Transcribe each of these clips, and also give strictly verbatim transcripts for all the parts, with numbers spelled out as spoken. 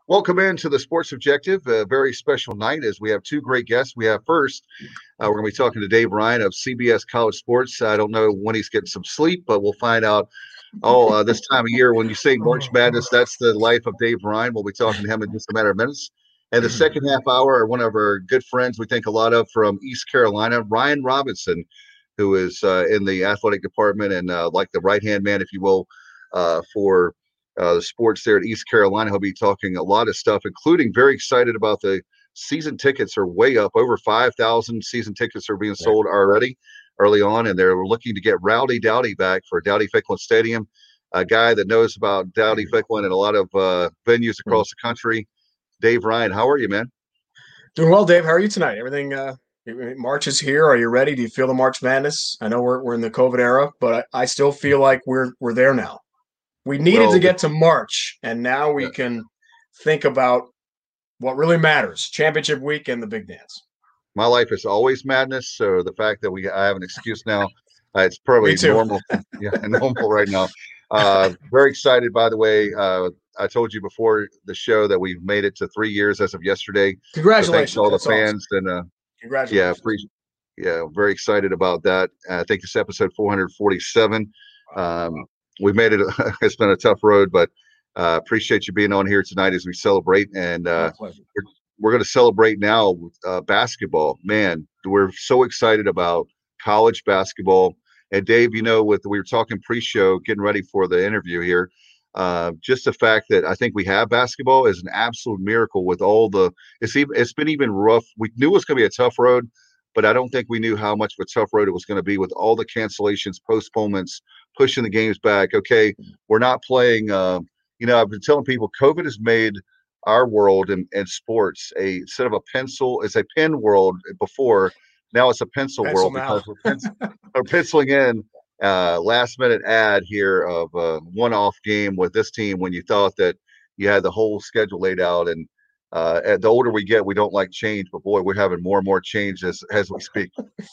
Welcome into the Sports Objective, a very special night as we have two great guests. We have first, uh, we're going to be talking to Dave Ryan of C B S College Sports. I don't know when he's getting some sleep, but we'll find out. Oh, uh, this time of year, when you say March Madness, that's the life of Dave Ryan. We'll be talking to him in just a matter of minutes. And the second half hour, one of our good friends we think a lot of from East Carolina, Ryan Robinson, who is uh, in the athletic department and uh, like the right-hand man, if you will, uh, for uh, the sports there at East Carolina. He'll be talking a lot of stuff, including very excited about the season tickets are way up. Over five thousand season tickets are being sold already early on, and they're looking to get Rowdy Dowdy back for Dowdy-Ficklin Stadium, a guy that knows about Dowdy-Ficklin and a lot of uh, venues across the country. Dave Ryan, how are you, man? Doing well, Dave. How are you tonight? Everything, uh, March is here. Are you ready? Do you feel the March Madness? I know we're we're in the COVID era, but I, I still feel like we're we're there now. We needed Well, to get to March, and now we yeah. can think about what really matters: championship week and the big dance. My life is always madness, so the fact that we I have an excuse now, uh, it's probably Me too. normal. Yeah, normal right now. Uh, very excited, by the way. Uh, I told you before the show that we've made it to three years as of yesterday. Congratulations! So thanks to all the That's fans awesome. and uh, Congratulations! yeah, appreciate. Yeah, very excited about that. Uh, I think it's episode four forty-seven. Um, we've made it. It's been a tough road, but uh, appreciate you being on here tonight as we celebrate. And uh, My pleasure. we're, we're going to celebrate now with uh, basketball. Man, we're so excited about college basketball. And Dave, you know, with we were talking pre-show, getting ready for the interview here. Uh, just the fact that I think we have basketball is an absolute miracle. With all the, it's even it's been even rough. We knew it was going to be a tough road, but I don't think we knew how much of a tough road it was going to be with all the cancellations, postponements, pushing the games back. Okay, we're not playing. Uh, you know, I've been telling people COVID has made our world in, in sports a instead of a pencil, it's a pen world before. Now it's a pencil, Pencil world now. because we're, pencil, we're penciling in uh, last minute ad here of a one off game with this team when you thought that you had the whole schedule laid out. And uh, the older we get, we don't like change, but boy, we're having more and more change as as we speak.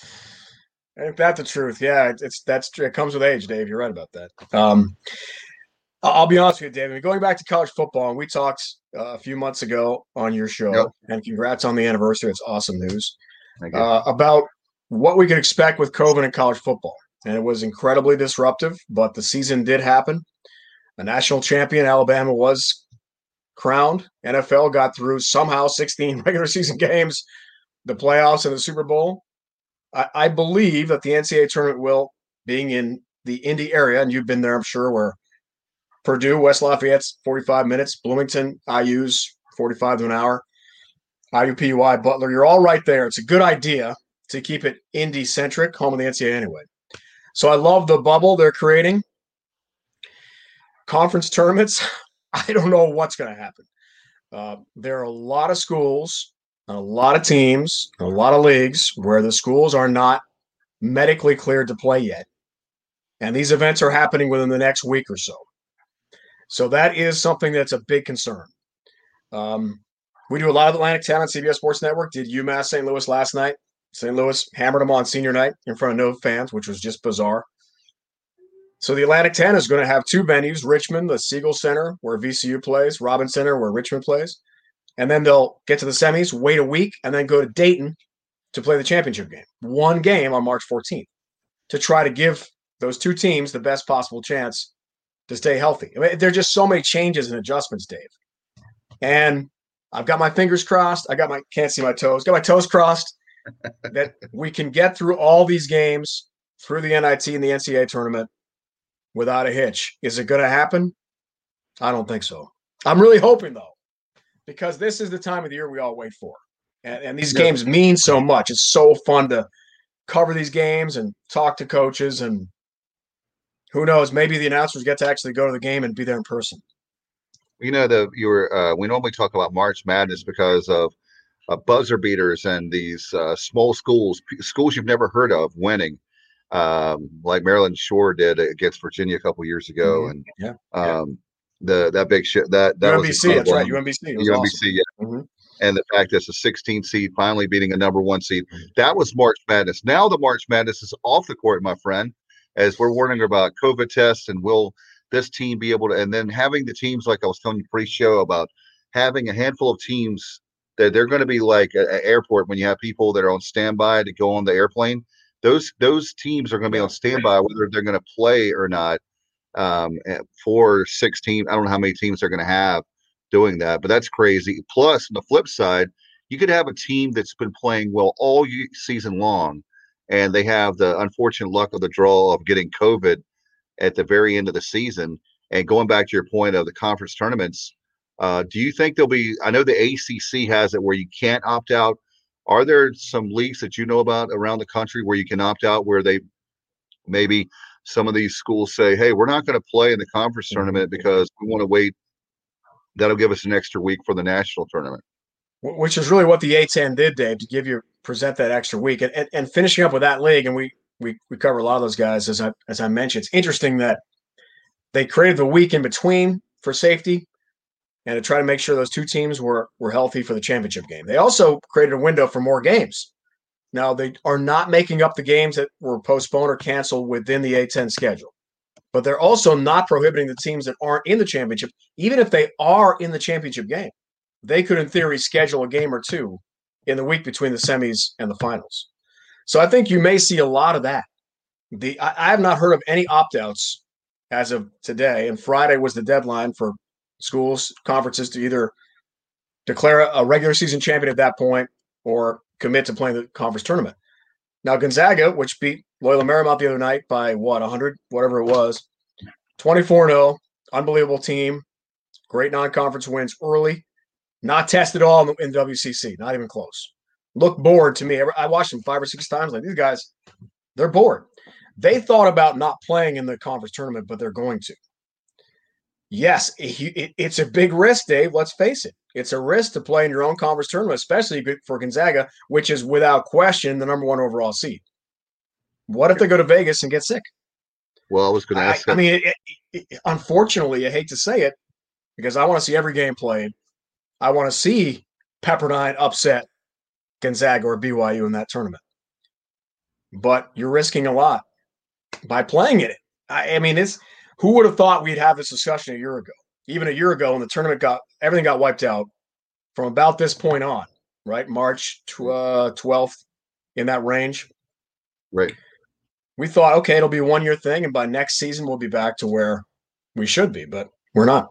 Ain't that the truth? Yeah, it's, it's that's it comes with age, Dave. You're right about that. Um, I'll be honest with you, David. Going back to college football, and we talked uh, a few months ago on your show, Yep. and congrats on the anniversary. It's awesome news Thank you. uh, about what we could expect with COVID in college football. And it was incredibly disruptive, but the season did happen. A national champion, Alabama, was crowned. N F L got through somehow sixteen regular season games, the playoffs, and the Super Bowl. I, I believe that the N C double A tournament will, being in the Indy area, and you've been there, I'm sure, where Purdue, West Lafayette's forty-five minutes, Bloomington, I U's forty-five to an hour, I U P U I, Butler, you're all right there. It's a good idea to keep it Indy-centric, home of the N C double A anyway. So I love the bubble they're creating. Conference tournaments, I don't know what's going to happen. Uh, there are a lot of schools, a lot of teams, a lot of leagues where the schools are not medically cleared to play yet. And these events are happening within the next week or so. So that is something that's a big concern. Um, we do a lot of Atlantic ten on C B S Sports Network. Did UMass Saint Louis last night. Saint Louis hammered them on senior night in front of no fans, which was just bizarre. So the Atlantic ten is going to have two venues, Richmond, the Siegel Center, where V C U plays, Robins Center, where Richmond plays. And then they'll get to the semis, wait a week, and then go to Dayton to play the championship game. One game on March fourteenth to try to give those two teams the best possible chance to stay healthy. I mean, there are just so many changes and adjustments, Dave. And I've got my fingers crossed. I got my, can't see my toes, got my toes crossed that we can get through all these games through the N I T and the N C double A tournament without a hitch. Is it going to happen? I don't think so. I'm really hoping, though, because this is the time of the year we all wait for. And, and these Yeah. games mean so much. It's so fun to cover these games and talk to coaches. And who knows, maybe the announcers get to actually go to the game and be there in person. You know, the you were uh, we normally talk about March Madness because of uh, buzzer beaters and these uh, small schools, p- schools you've never heard of winning, um, like Maryland Shore did against Virginia a couple years ago, Mhm. and Yeah. um, the that big shit that that U M was B C, that's incredible. right, U M B C. It was U M B C, yeah. awesome. Mhm. And the fact that it's a sixteen seed finally beating a number one seed, that was March Madness. Now the March Madness is off the court, my friend, as we're warning about COVID tests and will this team be able to, and then having the teams like I was telling you pre-show about having a handful of teams that they're going to be like an airport when you have people that are on standby to go on the airplane. Those those teams are going to be on standby whether they're going to play or not. Um, four, six teams. I don't know how many teams they're going to have doing that, but that's crazy. Plus, on the flip side, you could have a team that's been playing well all season long, and they have the unfortunate luck of the draw of getting COVID at the very end of the season. And going back to your point of the conference tournaments, uh, do you think there'll be? I know the A C C has it where you can't opt out. Are there some leagues that you know about around the country where you can opt out, where they maybe some of these schools say, hey, we're not going to play in the conference tournament because we want to wait. That'll give us an extra week for the national tournament. Which is really what the A ten did, Dave, to give you present that extra week. And, and, and finishing up with that league, and we, we we cover a lot of those guys, as I as I mentioned. It's interesting that they created the week in between for safety and to try to make sure those two teams were were healthy for the championship game. They also created a window for more games. Now, they are not making up the games that were postponed or canceled within the A ten schedule. But they're also not prohibiting the teams that aren't in the championship, even if they are in the championship game. They could, in theory, schedule a game or two in the week between the semis and the finals. So I think you may see a lot of that. The I, I have not heard of any opt-outs as of today, and Friday was the deadline for schools, conferences to either declare a regular season champion at that point or commit to playing the conference tournament. Now, Gonzaga, which beat Loyola Marymount the other night by, what, one hundred, whatever it was, twenty-four and oh, unbelievable team, great non-conference wins early, not tested at all in W C C, not even close. Look bored to me. I watched them five or six times. Like, these guys, they're bored. They thought about not playing in the conference tournament, but they're going to. Yes, it, it, it's a big risk, Dave. Let's face it. It's a risk to play in your own conference tournament, especially for Gonzaga, which is without question the number one overall seed. What if they go to Vegas and get sick? Well, I was going to ask. I, I mean, it, it, it, unfortunately, I hate to say it because I want to see every game played. I want to see Pepperdine upset Gonzaga or B Y U in that tournament. But you're risking a lot by playing in it. I, I mean, it's who would have thought we'd have this discussion a year ago? Even a year ago when the tournament got – everything got wiped out from about this point on, right? March twelfth, in that range. Right. We thought, okay, it'll be a one-year thing, and by next season we'll be back to where we should be, but we're not.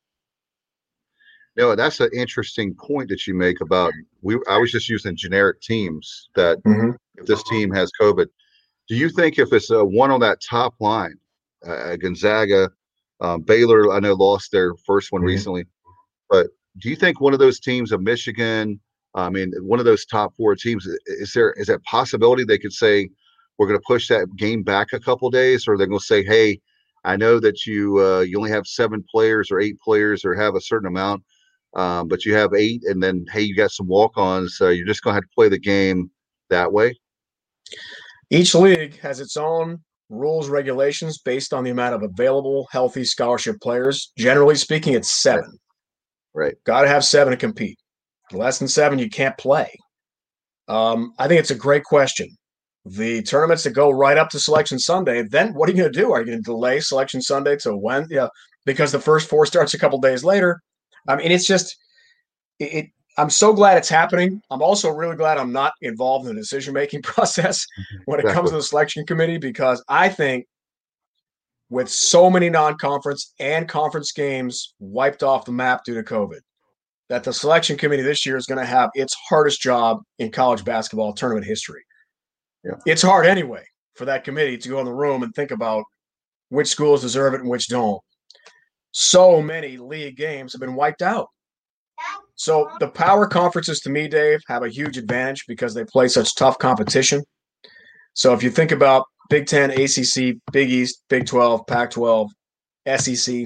No, that's an interesting point that you make about we. I was just using generic teams that mm-hmm. if this team has COVID, do you think if it's a one on that top line, uh, Gonzaga, um, Baylor, I know lost their first one mm-hmm. recently, but do you think one of those teams of Michigan, I mean, one of those top four teams, is there is that possibility they could say we're going to push that game back a couple of days, or they're going to say, hey, I know that you uh, you only have seven players or eight players or have a certain amount. Um, but you have eight, and then, hey, you got some walk-ons, so you're just going to have to play the game that way? Each league has its own rules, regulations based on the amount of available, healthy scholarship players. Generally speaking, it's seven. Right. Got to have seven to compete. Less than seven, you can't play. Um, I think it's a great question. The tournaments that go right up to Selection Sunday, then what are you going to do? Are you going to delay Selection Sunday to when? Yeah, because the first four starts a couple days later. I mean, it's just it, it. I'm so glad it's happening. I'm also really glad I'm not involved in the decision-making process when it exactly. comes to the selection committee, because I think with so many non-conference and conference games wiped off the map due to COVID, that the selection committee this year is going to have its hardest job in college basketball tournament history. Yeah. It's hard anyway for that committee to go in the room and think about which schools deserve it and which don't. So many league games have been wiped out. So the power conferences, to me, Dave, have a huge advantage because they play such tough competition. So if you think about Big Ten, A C C, Big East, Big twelve, Pac twelve, S E C,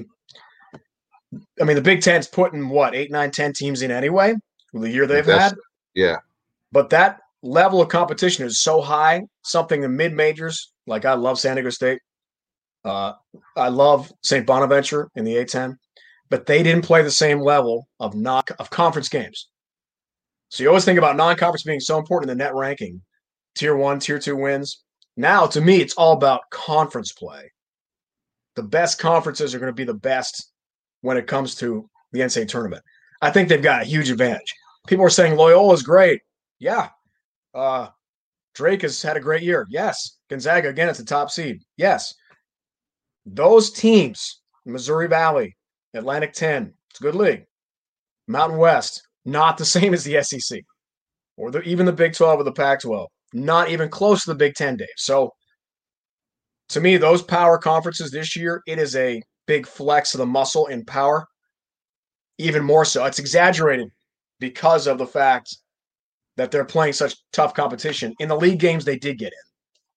I mean, the Big Ten's putting, what, eight, nine, ten teams in anyway with the year they've That's, had? Yeah. But that level of competition is so high, something the mid-majors, like I love San Diego State, Uh, I love Saint Bonaventure in the A ten, but they didn't play the same level of non of conference games. So you always think about non-conference being so important in the net ranking, tier one, tier two wins. Now, to me, it's all about conference play. The best conferences are going to be the best when it comes to the N C double A tournament. I think they've got a huge advantage. People are saying Loyola's great. Yeah. Uh, Drake has had a great year. Yes. Gonzaga, again, it's a top seed. Yes. Those teams, Missouri Valley, Atlantic ten, it's a good league. Mountain West, not the same as the S E C or the, even the Big twelve or the Pac twelve, not even close to the Big ten, Dave. So to me, those power conferences this year, it is a big flex of the muscle in power, even more so. It's exaggerated because of the fact that they're playing such tough competition in the league games they did get in.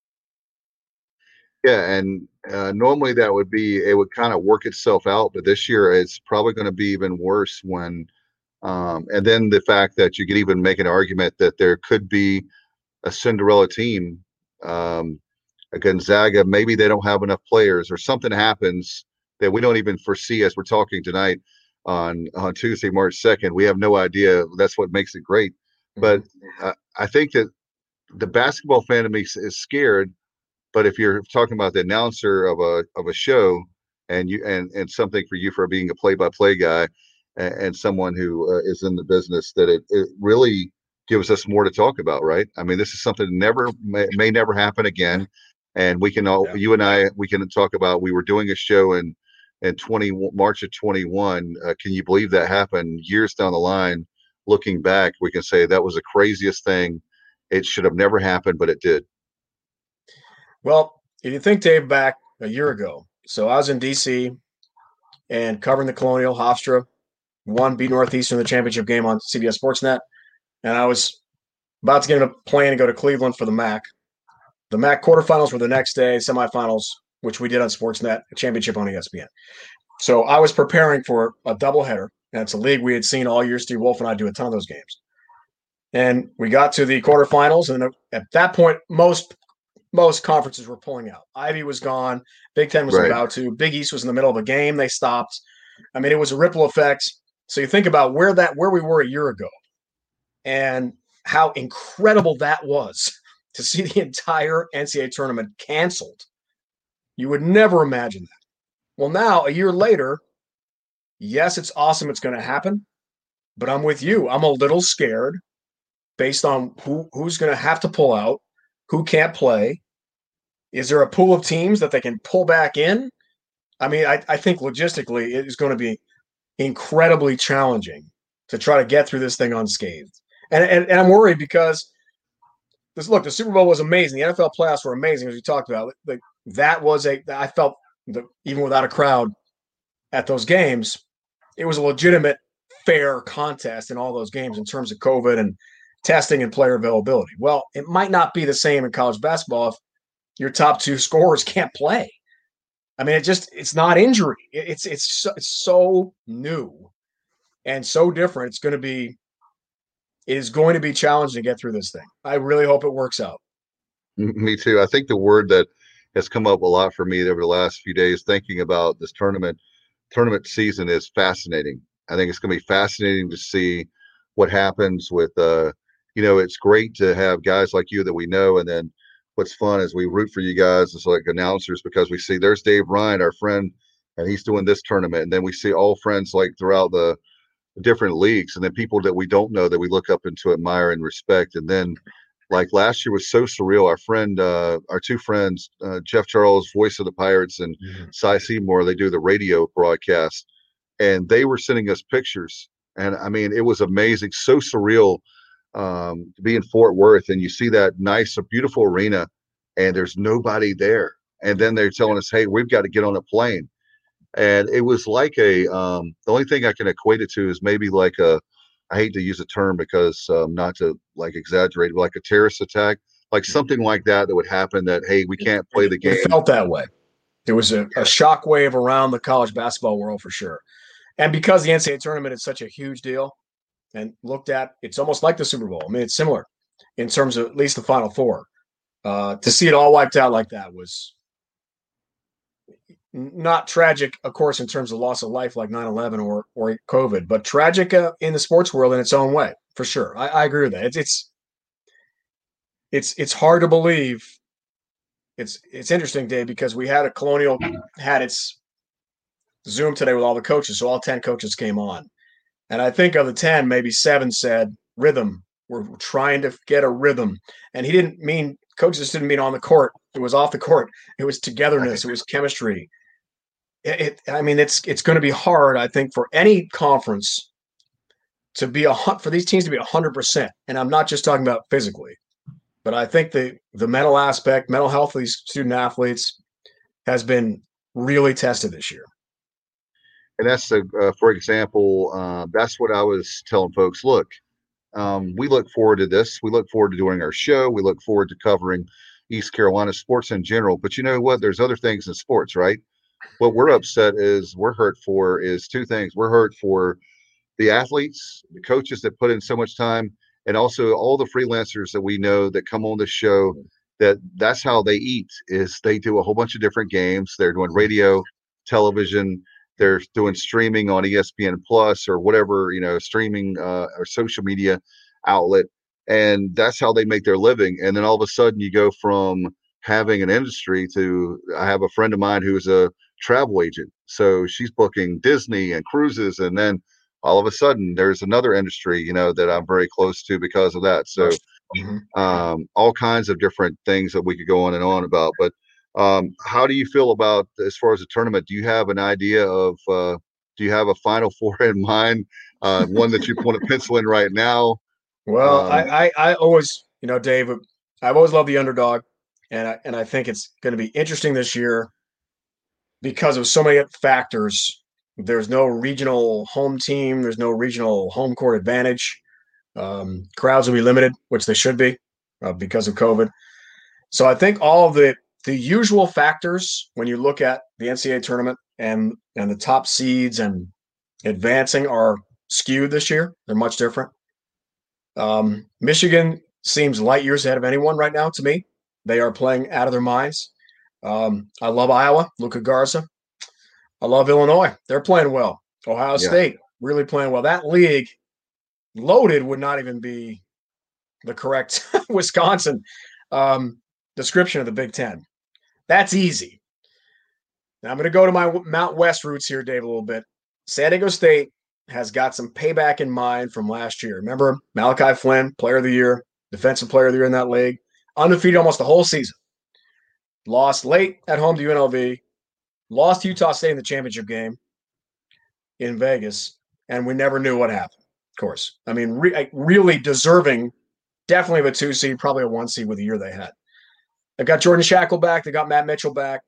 Yeah, and uh, normally that would be it would kind of work itself out, but this year it's probably going to be even worse when, um, and then the fact that you could even make an argument that there could be a Cinderella team, um, a Gonzaga, maybe they don't have enough players or something happens that we don't even foresee as we're talking tonight on on Tuesday, March second. We have no idea. That's what makes it great. But uh, I think that the basketball fan of me is, is scared. But if you're talking about the announcer of a of a show, and you and and something for you for being a play-by-play guy, and, and someone who uh, is in the business, that it, it really gives us more to talk about, right? I mean, this is something that never may, may never happen again, and we can all Yeah. you and I we can talk about. We were doing a show in in twenty March of twenty-one. Uh, can you believe that happened years down the line? Looking back, we can say that was the craziest thing. It should have never happened, but it did. Well, if you think, Dave, back a year ago, so I was in D C and covering the Colonial. Hofstra won, beat Northeastern in the championship game on C B S Sportsnet, and I was about to get in a plane and go to Cleveland for the M A C. The M A C quarterfinals were the next day, semifinals, which we did on Sportsnet, a championship on E S P N. So I was preparing for a doubleheader, and it's a league we had seen all year. Steve Wolf and I do a ton of those games. And we got to the quarterfinals, and at that point, most most conferences were pulling out. Ivy was gone. Big Ten was Right. about to. Big East was in the middle of a game. They stopped. I mean, it was a ripple effect. So you think about where that where we were a year ago, and how incredible that was to see the entire N C double A tournament canceled. You would never imagine that. Well, now a year later, yes, it's awesome. It's going to happen, but I'm with you. I'm a little scared based on who who's going to have to pull out, who can't play. Is there a pool of teams that they can pull back in? I mean, I, I think logistically it is going to be incredibly challenging to try to get through this thing unscathed. And, and, and I'm worried because this look, the Super Bowl was amazing. The N F L playoffs were amazing, as we talked about. Like, that was a I felt that even without a crowd at those games, it was a legitimate, fair contest in all those games in terms of COVID and testing and player availability. Well, it might not be the same in college basketball if your top two scorers can't play. I mean, it just it's not injury. It's it's so, it's so new and so different. It's going to be it is going to be challenging to get through this thing. I really hope it works out. Me too. I think the word that has come up a lot for me over the last few days thinking about this tournament tournament season is fascinating. I think it's going to be fascinating to see what happens with uh you know, it's great to have guys like you that we know, and then what's fun is we root for you guys as like announcers because we see there's Dave Ryan, our friend, and he's doing this tournament, and then we see all friends like throughout the different leagues, and then people that we don't know that we look up and to admire and respect. And then like last year was so surreal. Our friend, uh, our two friends, uh, Jeff Charles, voice of the Pirates, and Mm-hmm. Cy Seymour, they do the radio broadcast, and they were sending us pictures. And I mean, it was amazing, so surreal um, to be in Fort Worth, and you see that nice, a beautiful arena, and there's nobody there. And then they're telling us, "Hey, we've got to get on a plane." And it was like a um, the only thing I can equate it to is maybe like a I hate to use a term because um, not to like exaggerate, but like a terrorist attack, like something like that that would happen. That hey, we can't play the game. It felt that way. There was a, a shockwave around the college basketball world for sure. And because the N C double A tournament is such a huge deal and looked at, it's almost like the Super Bowl. I mean, it's similar in terms of at least the Final Four. Uh, to see it all wiped out like that was not tragic, of course, in terms of loss of life like nine eleven or or COVID, but tragic uh, in the sports world in its own way, for sure. I, I agree with that. It's it's it's it's hard to believe. It's it's interesting, Dave, because we had a Colonial had its Zoom today with all the coaches, so all ten coaches came on, And I think of the ten, maybe seven said rhythm. We're trying to get a rhythm. And he didn't mean, coaches didn't mean on the court. It was off the court. It was togetherness. It was chemistry. It, it, I mean, it's it's going to be hard, I think, for any conference to be a for these teams to be a hundred percent. And I'm not just talking about physically, but I think the the mental aspect, mental health of these student athletes has been really tested this year. And that's a, uh, for example, uh, that's what I was telling folks. Look, um, we look forward to this. We look forward to doing our show. We look forward to covering East Carolina sports in general. But you know what? There's other things in sports, right? What we're upset is we're hurt for is two things. We're hurt for the athletes, the coaches that put in so much time, and also all the freelancers that we know that come on the show. That that's how they eat. Is they do a whole bunch of different games. They're doing radio, television. They're doing streaming on E S P N Plus or whatever, you know, streaming uh, or social media outlet. And that's how they make their living. And then all of a sudden you go from having an industry to, I have a friend of mine who's a travel agent. So she's booking Disney and cruises. And then all of a sudden there's another industry, you know, that I'm very close to because of that. So mm-hmm. um, all kinds of different things that we could go on and on about. But Um, how do you feel about as far as the tournament? Do you have an idea of, uh, do you have a Final Four in mind? Uh, one that you want to pencil in right now? Well, um, I, I, I always, you know, Dave, I've always loved the underdog, and I, and I think it's going to be interesting this year because of so many factors. There's no regional home team. There's no regional home court advantage. Um, crowds will be limited, which they should be uh, because of COVID. So I think all of the the usual factors when you look at the N C double A tournament and and the top seeds and advancing are skewed this year. They're much different. Um, Michigan seems light years ahead of anyone right now to me. They are playing out of their minds. Um, I love Iowa, Luka Garza. I love Illinois. They're playing well. Ohio yeah. State, really playing well. That league, loaded would not even be the correct Wisconsin um, description of the Big Ten. That's easy. Now I'm going to go to my Mount West roots here, Dave, a little bit. San Diego State has got some payback in mind from last year. Remember Malachi Flynn, player of the year, defensive player of the year in that league, undefeated almost the whole season. Lost late at home to U N L V, lost to Utah State in the championship game in Vegas, and we never knew what happened, of course. I mean, re- really deserving, definitely of a two seed, probably a one seed with the year they had. They got Jordan Shackle back. They got Matt Mitchell back.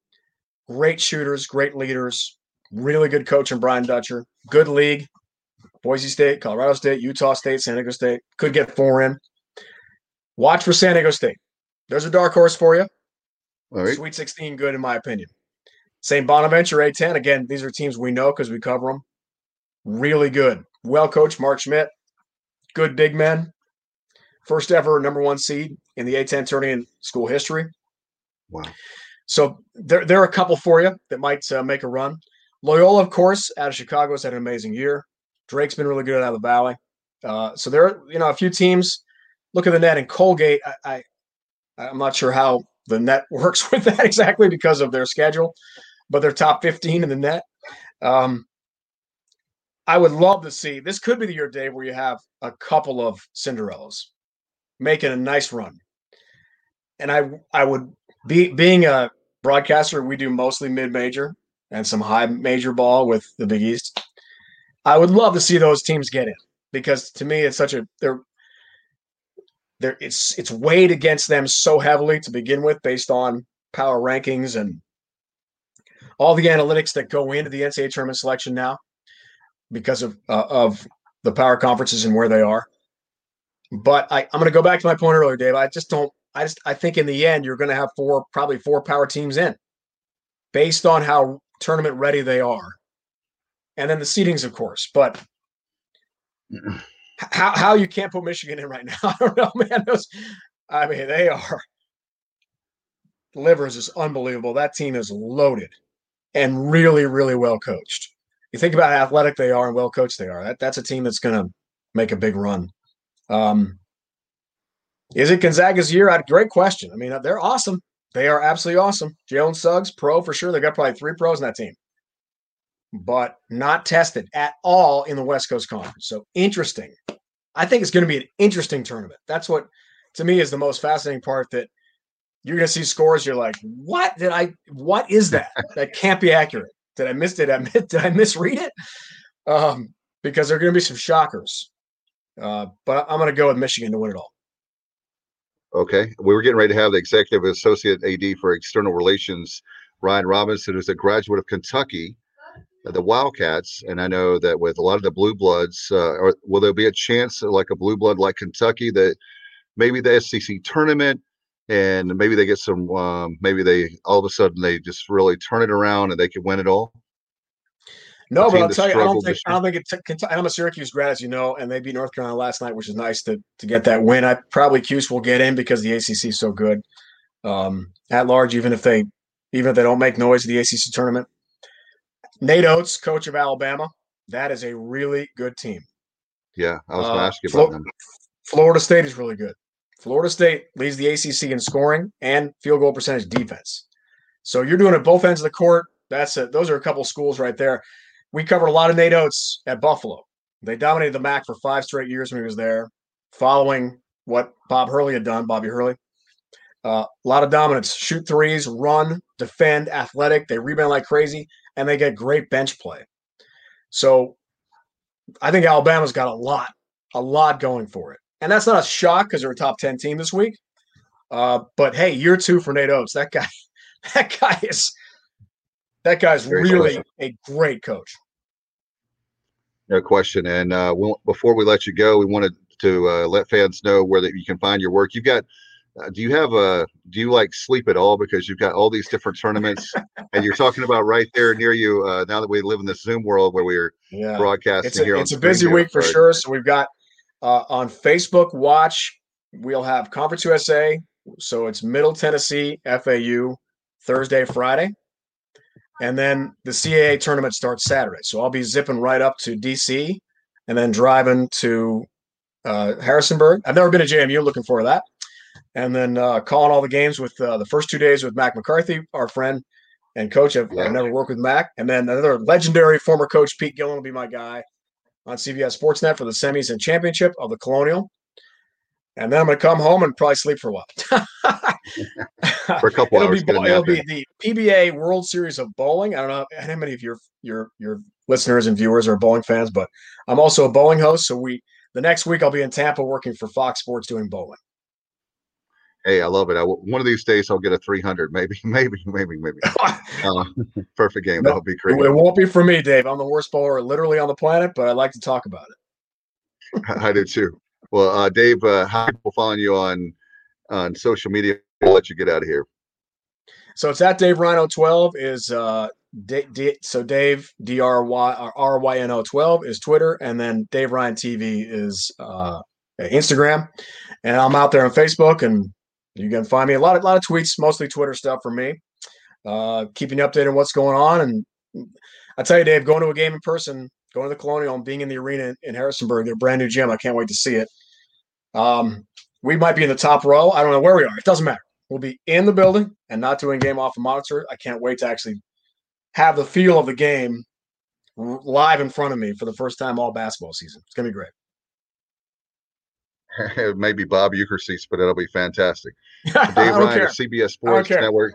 Great shooters, great leaders, really good coach in Brian Dutcher. Good league. Boise State, Colorado State, Utah State, San Diego State. Could get four in. Watch for San Diego State. There's a dark horse for you. All right. Sweet sixteen good in my opinion. Saint Bonaventure, A ten. Again, these are teams we know because we cover them. Really good. Well coached, Mark Schmidt. Good big men. First ever number one seed in the A ten tournament in school history. Wow. So there, there are a couple for you that might uh, make a run. Loyola, of course, out of Chicago has had an amazing year. Drake's been really good out of the Valley. Uh, so there are, you know, a few teams. Look at the net in Colgate. I, I, I'm not sure how the net works with that exactly because of their schedule, but they're top fifteen in the net. Um, I would love to see, this could be the year, Dave, where you have a couple of Cinderellas making a nice run. And I I would be being a broadcaster, we do mostly mid-major and some high major ball with the Big East. I would love to see those teams get in because to me it's such a they're they're it's it's weighed against them so heavily to begin with based on power rankings and all the analytics that go into the N C double A tournament selection now because of uh, of the power conferences and where they are. But I, I'm going to go back to my point earlier, Dave. I just don't. I just I think in the end you're going to have four, probably four power teams in, based on how tournament ready they are, and then the seedings, of course. But how how you can't put Michigan in right now, I don't know, man. Those, I mean, they are. Livers is unbelievable. That team is loaded and really, really well coached. You think about how athletic they are and well coached they are. That that's a team that's going to make a big run. Um, is it Gonzaga's year? Great question. I mean, they're awesome. They are absolutely awesome. Jalen Suggs, pro for sure. They got probably three pros in that team. but not tested at all in the West Coast Conference. So interesting. I think it's going to be an interesting tournament. That's what, to me, is the most fascinating part, that you're going to see scores. You're like, what did I, what is that? That can't be accurate. Did I miss it? Did I, did I misread it? Um, because there are going to be some shockers. Uh, but I'm going to go with Michigan to win it all. Okay. We were getting ready to have the executive associate A D for external relations, Ryan Robinson, who's a graduate of Kentucky, the Wildcats. And I know that with a lot of the blue bloods, uh, or, will there be a chance like a blue blood like Kentucky that maybe the S E C tournament and maybe they get some, um, maybe they all of a sudden they just really turn it around and they can win it all? No, but I'll tell you, I don't think I don't think it's. I'm a Syracuse grad, as you know, and they beat North Carolina last night, which is nice to to get that win. I probably Cuse will get in because the A C C is so good um, at large, even if they even if they don't make noise in the A C C tournament. Nate Oates, coach of Alabama, that is a really good team. Yeah, I was going to uh, ask you about Flo- them. Florida State is really good. Florida State leads the A C C in scoring and field goal percentage defense. So you're doing it both ends of the court. That's it. Those are a couple schools right there. We covered a lot of Nate Oates at Buffalo. They dominated the M A C for five straight years when he was there, following what Bob Hurley had done, Bobby Hurley. Uh, a lot of dominance, shoot threes, run, defend, athletic. They rebound like crazy, and they get great bench play. So I think Alabama's got a lot, a lot going for it. And that's not a shock because they're a top ten team this week. Uh, but, hey, year two for Nate Oates. That guy, that guy is – That guy's Very really special. a great coach. No question. And uh, we'll, before we let you go, we wanted to uh, let fans know where that you can find your work. You've got, uh, do you have a, do you like sleep at all? Because you've got all these different tournaments and you're talking about right there near you. Uh, now that we live in this Zoom world where we're Yeah, broadcasting it's a, here on it's a busy Streamio, week for right? sure. So we've got uh, on Facebook Watch, we'll have Conference U S A. So it's Middle Tennessee, F A U, Thursday, Friday. And then the C A A tournament starts Saturday. So I'll be zipping right up to D C and then driving to uh, Harrisonburg. I've never been to J M U, looking forward to that. And then uh, calling all the games with uh, the first two days with Mac McCarthy, our friend and coach. I've, Yeah. I've never worked with Mac. And then another legendary former coach, Pete Gillen, will be my guy on C B S Sportsnet for the semis and championship of the Colonial. And then I'm going to come home and probably sleep for a while. For a couple it'll hours. Be, get a it'll nap be in. the P B A World Series of Bowling. I don't know how many of your your your listeners and viewers are bowling fans, but I'm also a bowling host. So we the next week I'll be in Tampa working for Fox Sports doing bowling. Hey, I love it. I, one of these days I'll get a three hundred, maybe, maybe, maybe, maybe. Uh, perfect game. No, That'll be great. It won't be for me, Dave. I'm the worst bowler literally on the planet, but I like to talk about it. I do too. Well, uh, Dave, uh, how people following you on on social media? I'll let you get out of here. So it's at Dave Rhino twelve is uh D, D, so Dave D R Y R Y N O twelve is Twitter, and then Dave Ryan T V is uh Instagram, and I'm out there on Facebook, and you can find me a lot of lot of tweets, mostly Twitter stuff for me, uh, keeping you updated on what's going on. And I tell you, Dave, going to a game in person, going to the Colonial, and being in the arena in, in Harrisonburg, their brand new gym, I can't wait to see it. Um, we might be in the top row. I don't know where we are. It doesn't matter. We'll be in the building and not doing game off a monitor. I can't wait to actually have the feel of the game live in front of me for the first time all basketball season. It's going to be great. Maybe Bob Euchre seats, but it'll be fantastic. Dave Ryan of C B S Sports Network.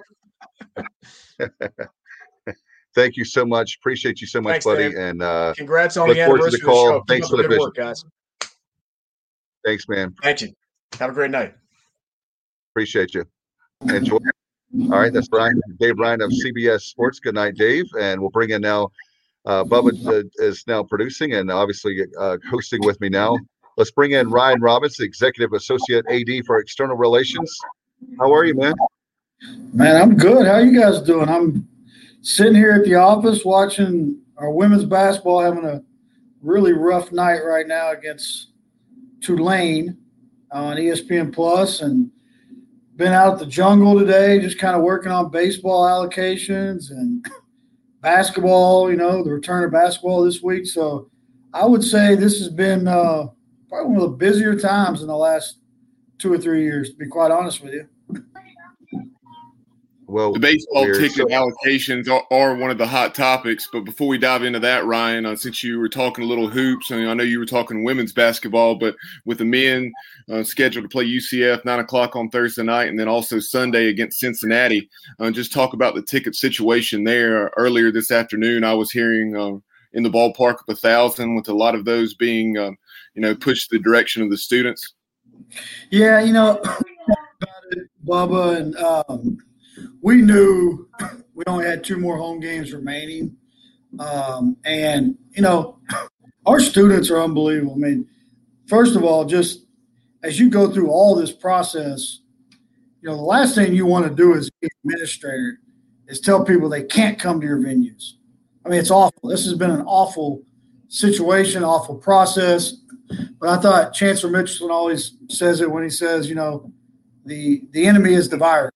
Thank you so much. Appreciate you so much, Thanks, buddy. Dave. And uh, congrats on look the forward to anniversary the call. of the show. Thanks Keep for up the good vision. work, guys. Thanks, man. Thank you. Have a great night. Appreciate you. Enjoy. All right, that's Ryan, Dave Ryan of C B S Sports. Good night, Dave. And we'll bring in now. Uh, Bubba uh, is now producing and obviously uh, hosting with me now. Let's bring in Ryan Robbins, Executive Associate A D for External Relations. How are you, man? Man, I'm good. How you guys doing? I'm sitting here at the office watching our women's basketball having a really rough night right now against Tulane on E S P N Plus, and been out at the jungle today just kind of working on baseball allocations and basketball, you know, the return of basketball this week. So I would say this has been uh, probably one of the busier times in the last two or three years, to be quite honest with you. Well, the baseball we're ticket so- allocations are, are one of the hot topics. But before we dive into that, Ryan, uh, since you were talking a little hoops, and I know you were talking women's basketball, but with the men uh, scheduled to play U C F nine o'clock on Thursday night, and then also Sunday against Cincinnati, uh, just talk about the ticket situation there. Earlier this afternoon, I was hearing uh, in the ballpark of a thousand, with a lot of those being, uh, you know, pushed the direction of the students. Yeah, you know, about it, Bubba, and um, we knew we only had two more home games remaining. Um, and, you know, our students are unbelievable. I mean, first of all, just as you go through all this process, you know, the last thing you want to do as an administrator is tell people they can't come to your venues. I mean, it's awful. This has been an awful situation, awful process. But I thought Chancellor Mitchell always says it when he says, you know, the the enemy is the virus.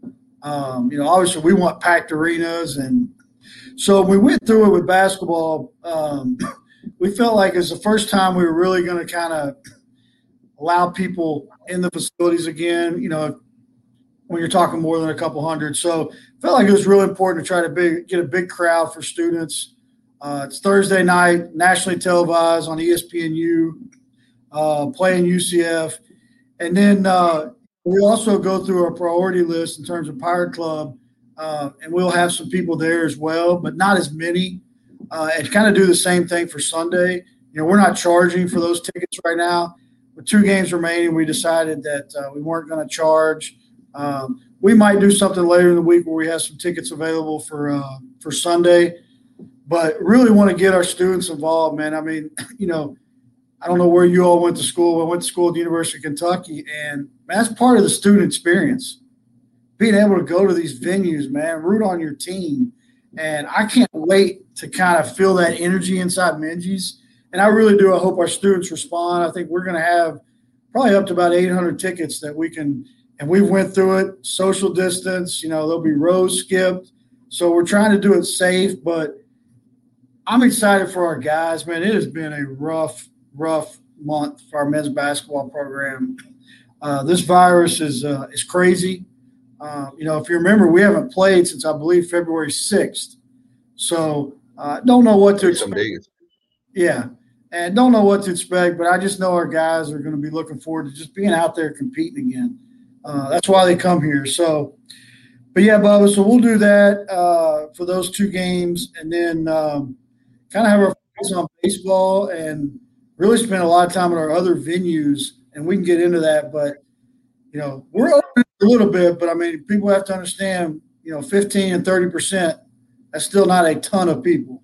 Um, you know, obviously we want packed arenas. And so we went through it with basketball. Um, we felt like it was the first time we were really going to kind of allow people in the facilities again, you know, when you're talking more than a couple hundred. So I felt like it was really important to try to big, get a big crowd for students. Uh, it's Thursday night, nationally televised on E S P N U, uh, playing U C F. And then uh, we also go through our priority list in terms of Pirate Club, uh, and we'll have some people there as well, but not as many. Uh, and kind of do the same thing for Sunday. You know, we're not charging for those tickets right now. With two games remaining, we decided that uh, we weren't going to charge. Um, we might do something later in the week where we have some tickets available for uh, for Sunday. But really want to get our students involved, man. I mean, you know, I don't know where you all went to school. I went to school at the University of Kentucky, and man, that's part of the student experience. Being able to go to these venues, man, root on your team. And I can't wait to kind of feel that energy inside Minges. And I really do. I hope our students respond. I think we're going to have probably up to about eight hundred tickets that we can – and we went through it, social distance. You know, there'll be rows skipped. So we're trying to do it safe, but – I'm excited for our guys, man. It has been a rough, rough month for our men's basketball program. Uh, this virus is uh, is crazy. Uh, you know, if you remember, we haven't played since I believe February sixth. So I uh, don't know what to expect. Yeah, and don't know what to expect, but I just know our guys are going to be looking forward to just being out there competing again. Uh, that's why they come here. So, but yeah, Bubba, so we'll do that uh, for those two games, and then um, – kind of have our focus on baseball and really spend a lot of time at our other venues, and we can get into that. But, you know, we're open a little bit, but, I mean, people have to understand, you know, fifteen and thirty percent, that's still not a ton of people.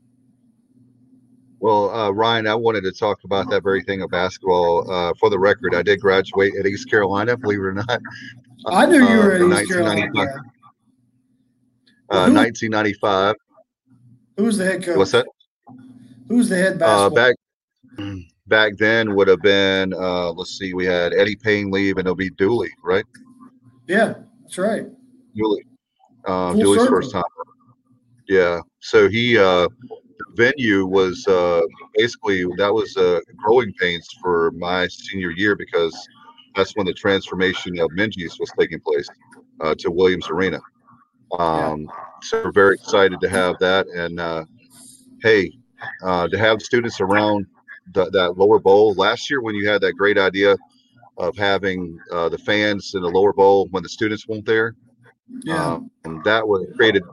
Well, uh, Ryan, I wanted to talk about that very thing of basketball. Uh, for the record, I did graduate at East Carolina, believe it or not. I knew you were uh, at East Carolina. Uh, nineteen ninety-five. Who's the head coach? What's that? Who's the head basketball? Uh, back back then would have been, uh, let's see, we had Eddie Payne leave, and it'll be Dooley, right? Yeah, that's right. Dooley. Um, Dooley's circle. First time. Yeah. So he, uh, the venue was uh, basically, that was uh, growing pains for my senior year, because that's when the transformation of Minges was taking place uh, to Williams Arena. Um, yeah. So we're very excited to have that. And, uh, hey, uh, to have students around the, that lower bowl. Last year when you had that great idea of having uh, the fans in the lower bowl when the students weren't there, yeah, um, and that was created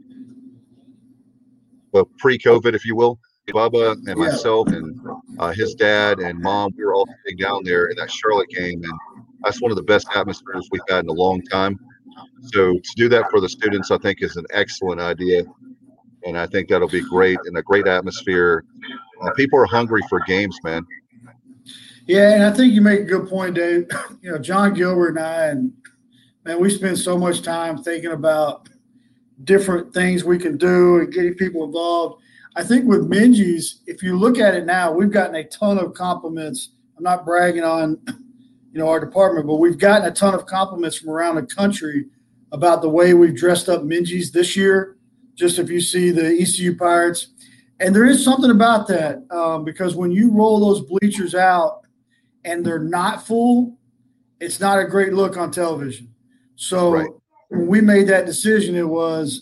well, pre-COVID, if you will. Bubba and myself yeah. and uh, his dad and mom, we were all sitting down there in that Charlotte game, and that's one of the best atmospheres we've had in a long time. So to do that for the students, I think, is an excellent idea. And I think that'll be great and a great atmosphere. Uh, people are hungry for games, man. Yeah, and I think you make a good point, Dave. You know, John Gilbert and I, and man, we spend so much time thinking about different things we can do and getting people involved. I think with Minges, if you look at it now, we've gotten a ton of compliments. I'm not bragging on, you know, our department, but we've gotten a ton of compliments from around the country about the way we've dressed up Minges this year. Just if you see the E C U Pirates. And there is something about that um, because when you roll those bleachers out and they're not full, it's not a great look on television. So, right. when we made that decision, it was,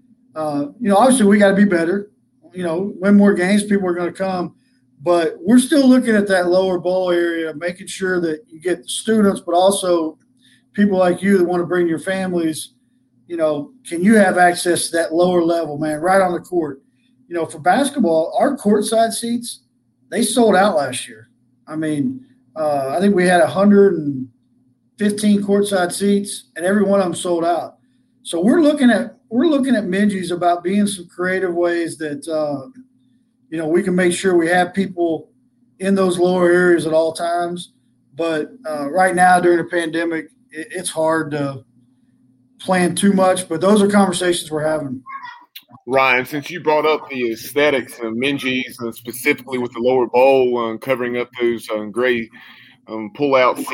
uh, you know, obviously we got to be better. You know, win more games, people are going to come. But we're still looking at that lower bowl area, making sure that you get the students, but also people like you that want to bring your families. You know, can you have access to that lower level, man, right on the court? You know, for basketball, our courtside seats, they sold out last year. I mean, uh, I think we had one hundred fifteen courtside seats, and every one of them sold out. So we're looking at we're looking at Minges about being some creative ways that uh, – you know, we can make sure we have people in those lower areas at all times. But uh, right now during the pandemic, it, it's hard to plan too much. But those are conversations we're having. Ryan, since you brought up the aesthetics of Minges, uh, specifically with the lower bowl um, covering up those um, gray um, pull-out seats,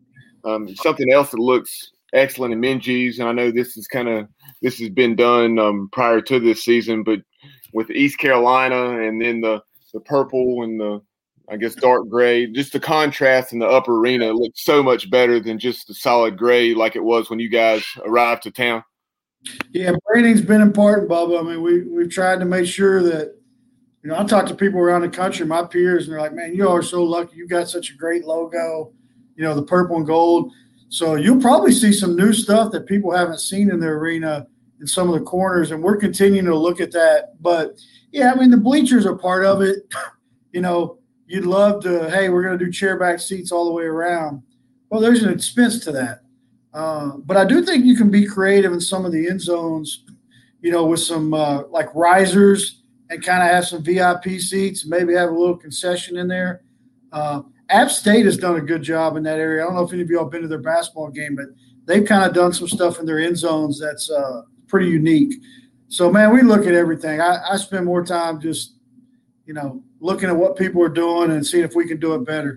um, something else that looks excellent in Minges, and I know this is kind of this has been done um, prior to this season, but with East Carolina and then the, the purple and the, I guess, dark gray, just the contrast in the upper arena looks so much better than just the solid gray like it was when you guys arrived to town. Yeah, branding's been important, Bubba. I mean, we, we've tried to make sure that, you know, I talk to people around the country, my peers, and they're like, man, you all are so lucky. You got such a great logo, you know, the purple and gold. So you'll probably see some new stuff that people haven't seen in the arena in some of the corners, and we're continuing to look at that. But, yeah, I mean, the bleachers are part of it. You know, you'd love to, hey, we're going to do chairback seats all the way around. Well, there's an expense to that. Uh, but I do think you can be creative in some of the end zones, you know, with some uh, like risers and kind of have some V I P seats, maybe have a little concession in there. Uh, App State has done a good job in that area. I don't know if any of you all been to their basketball game, but they've kind of done some stuff in their end zones that's uh, – pretty unique. So, man, we look at everything. I, I spend more time just, you know, looking at what people are doing and seeing if we can do it better.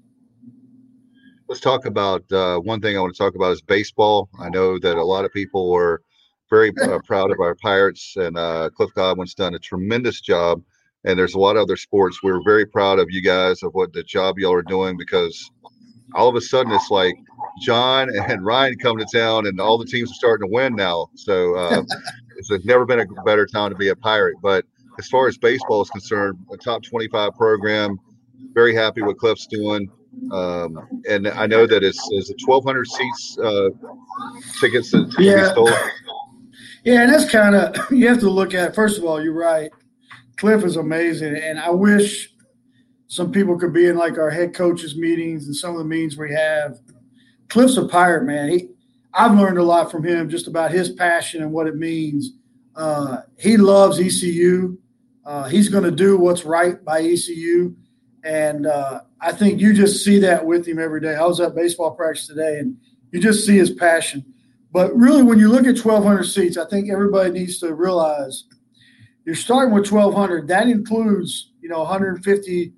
Let's talk about uh, one thing I want to talk about is baseball. I know that a lot of people were very uh, proud of our Pirates, and uh, Cliff Godwin's done a tremendous job. And there's a lot of other sports. We're very proud of you guys, of what the job y'all are doing, because all of a sudden it's like John and Ryan come to town and all the teams are starting to win now. So uh, it's never been a better time to be a Pirate. But as far as baseball is concerned, a top twenty-five program, very happy what Cliff's doing. Um, and I know that it's, it's twelve hundred seats, uh, tickets that can yeah. be stolen. Yeah, and that's kind of – you have to look at – first of all, you're right. Cliff is amazing, and I wish some people could be in like our head coaches meetings and some of the meetings we have. Cliff's a Pirate, man. He, I've learned a lot from him just about his passion and what it means. Uh, he loves E C U. Uh, he's going to do what's right by E C U. And uh, I think you just see that with him every day. I was at baseball practice today, and you just see his passion. But really, when you look at twelve hundred seats, I think everybody needs to realize you're starting with twelve hundred. That includes, you know, one hundred fifty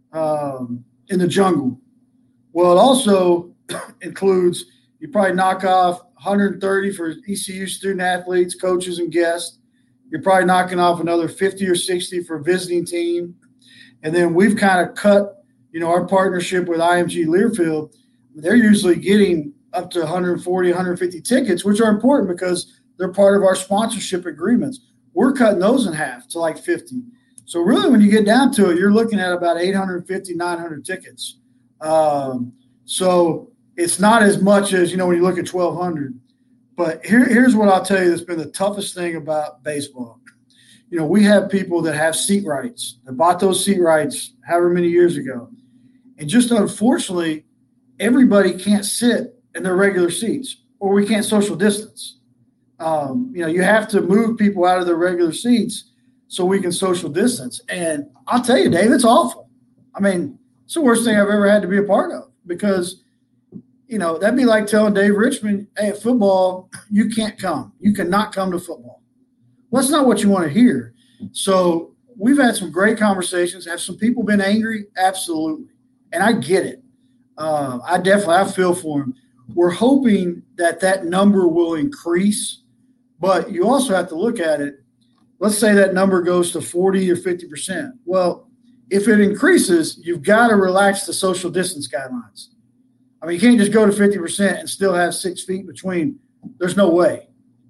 um, in the jungle. Well, it also includes you probably knock off one hundred thirty for E C U student athletes, coaches, and guests. You're probably knocking off another fifty or sixty for visiting team. And then we've kind of cut, you know, our partnership with I M G Learfield. They're usually getting up to one hundred forty, one hundred fifty tickets, which are important because they're part of our sponsorship agreements. We're cutting those in half to like fifty. So really, when you get down to it, you're looking at about eight hundred fifty, nine hundred tickets. Um, so it's not as much as, you know, when you look at twelve hundred. But here, here's what I'll tell you that's been the toughest thing about baseball. You know, we have people that have seat rights, that bought those seat rights however many years ago. And just unfortunately, everybody can't sit in their regular seats, or we can't social distance. Um, you know, you have to move people out of their regular seats so we can social distance. And I'll tell you, Dave, it's awful. I mean, it's the worst thing I've ever had to be a part of because, you know, that'd be like telling Dave Richmond, hey, at football, you can't come. You cannot come to football. Well, that's not what you want to hear. So we've had some great conversations. Have some people been angry? Absolutely. And I get it. Uh, I definitely I feel for them. We're hoping that that number will increase, but you also have to look at it. Let's say that number goes to forty or fifty percent. Well, if it increases, you've got to relax the social distance guidelines. I mean, you can't just go to fifty percent and still have six feet between There's no way.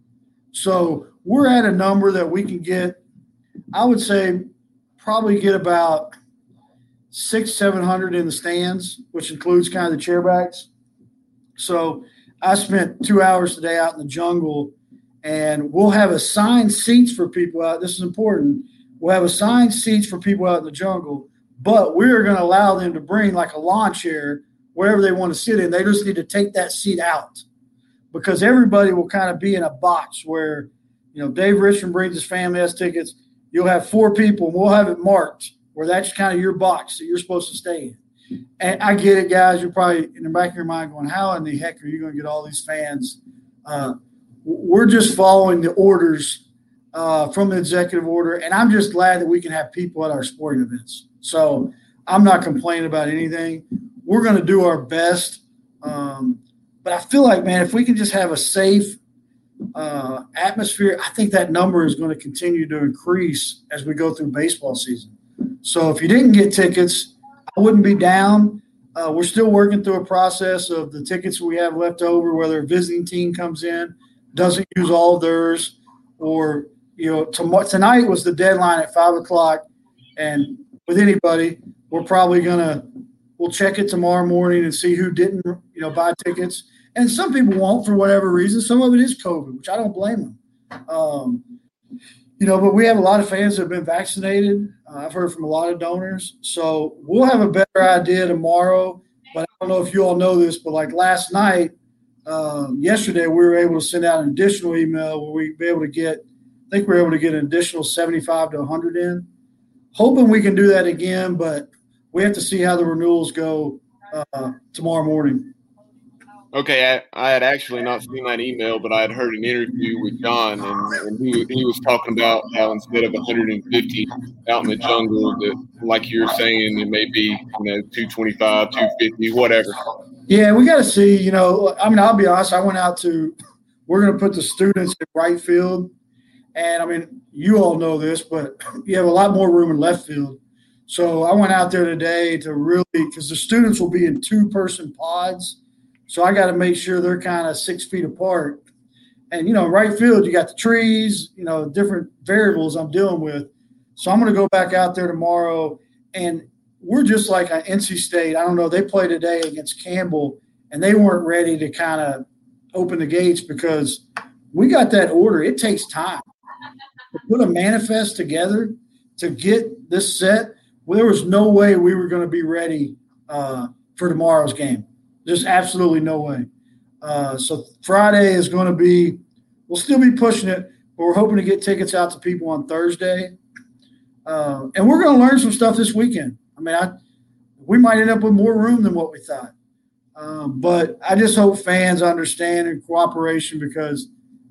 So we're at a number that we can get, I would say, probably get about six, seven hundred in the stands, which includes kind of the chairbacks. So I spent two hours today out in the jungle, and we'll have assigned seats for people out. This is important. We'll have assigned seats for people out in the jungle, but we're going to allow them to bring like a lawn chair wherever they want to sit in. They just need to take that seat out, because everybody will kind of be in a box where, you know, Dave Richmond brings his family, has tickets. You'll have four people, and we'll have it marked where that's kind of your box that you're supposed to stay in. And I get it, guys. You're probably in the back of your mind going, how in the heck are you going to get all these fans? Uh, we're just following the orders uh, from the executive order, and I'm just glad that we can have people at our sporting events. So I'm not complaining about anything. We're going to do our best. Um, but I feel like, man, if we can just have a safe uh, atmosphere, I think that number is going to continue to increase as we go through baseball season. So if you didn't get tickets, I wouldn't be down. Uh, we're still working through a process of the tickets we have left over, whether a visiting team comes in, doesn't use all of theirs, or, you know, tom- tonight was the deadline at five o'clock. And with anybody, we're probably going to – we'll check it tomorrow morning and see who didn't, you know, buy tickets. And some people won't for whatever reason. Some of it is COVID, which I don't blame them. Um, you know, but we have a lot of fans that have been vaccinated. Uh, I've heard from a lot of donors. So we'll have a better idea tomorrow. But I don't know if you all know this, but like last night, um, yesterday, we were able to send out an additional email where we'd be able to get – I think we were able to get an additional seventy-five to one hundred in. Hoping we can do that again, but we have to see how the renewals go uh, tomorrow morning. Okay, I, I had actually not seen that email, but I had heard an interview with John, and, and he, he was talking about how instead of one hundred fifty out in the jungle, that, like you're saying, it may be, you know, two twenty-five, two fifty, whatever. Yeah, we got to see, you know, I mean, I'll be honest, I went out to – we're going to put the students in right field. And, I mean, you all know this, but you have a lot more room in left field. So I went out there today to really – because the students will be in two-person pods. So I got to make sure they're kind of six feet apart. And, you know, right field, you got the trees, you know, different variables I'm dealing with. So I'm going to go back out there tomorrow. And we're just like an N C State. I don't know. They played today against Campbell, and they weren't ready to kind of open the gates because we got that order. It takes time to put a manifest together to get this set. Well, there was no way we were going to be ready uh, for tomorrow's game. There's absolutely no way. Uh, so Friday is going to be – we'll still be pushing it, but we're hoping to get tickets out to people on Thursday. Uh, and we're going to learn some stuff this weekend. I mean, I, we might end up with more room than what we thought. Um, but I just hope fans understand and cooperation because,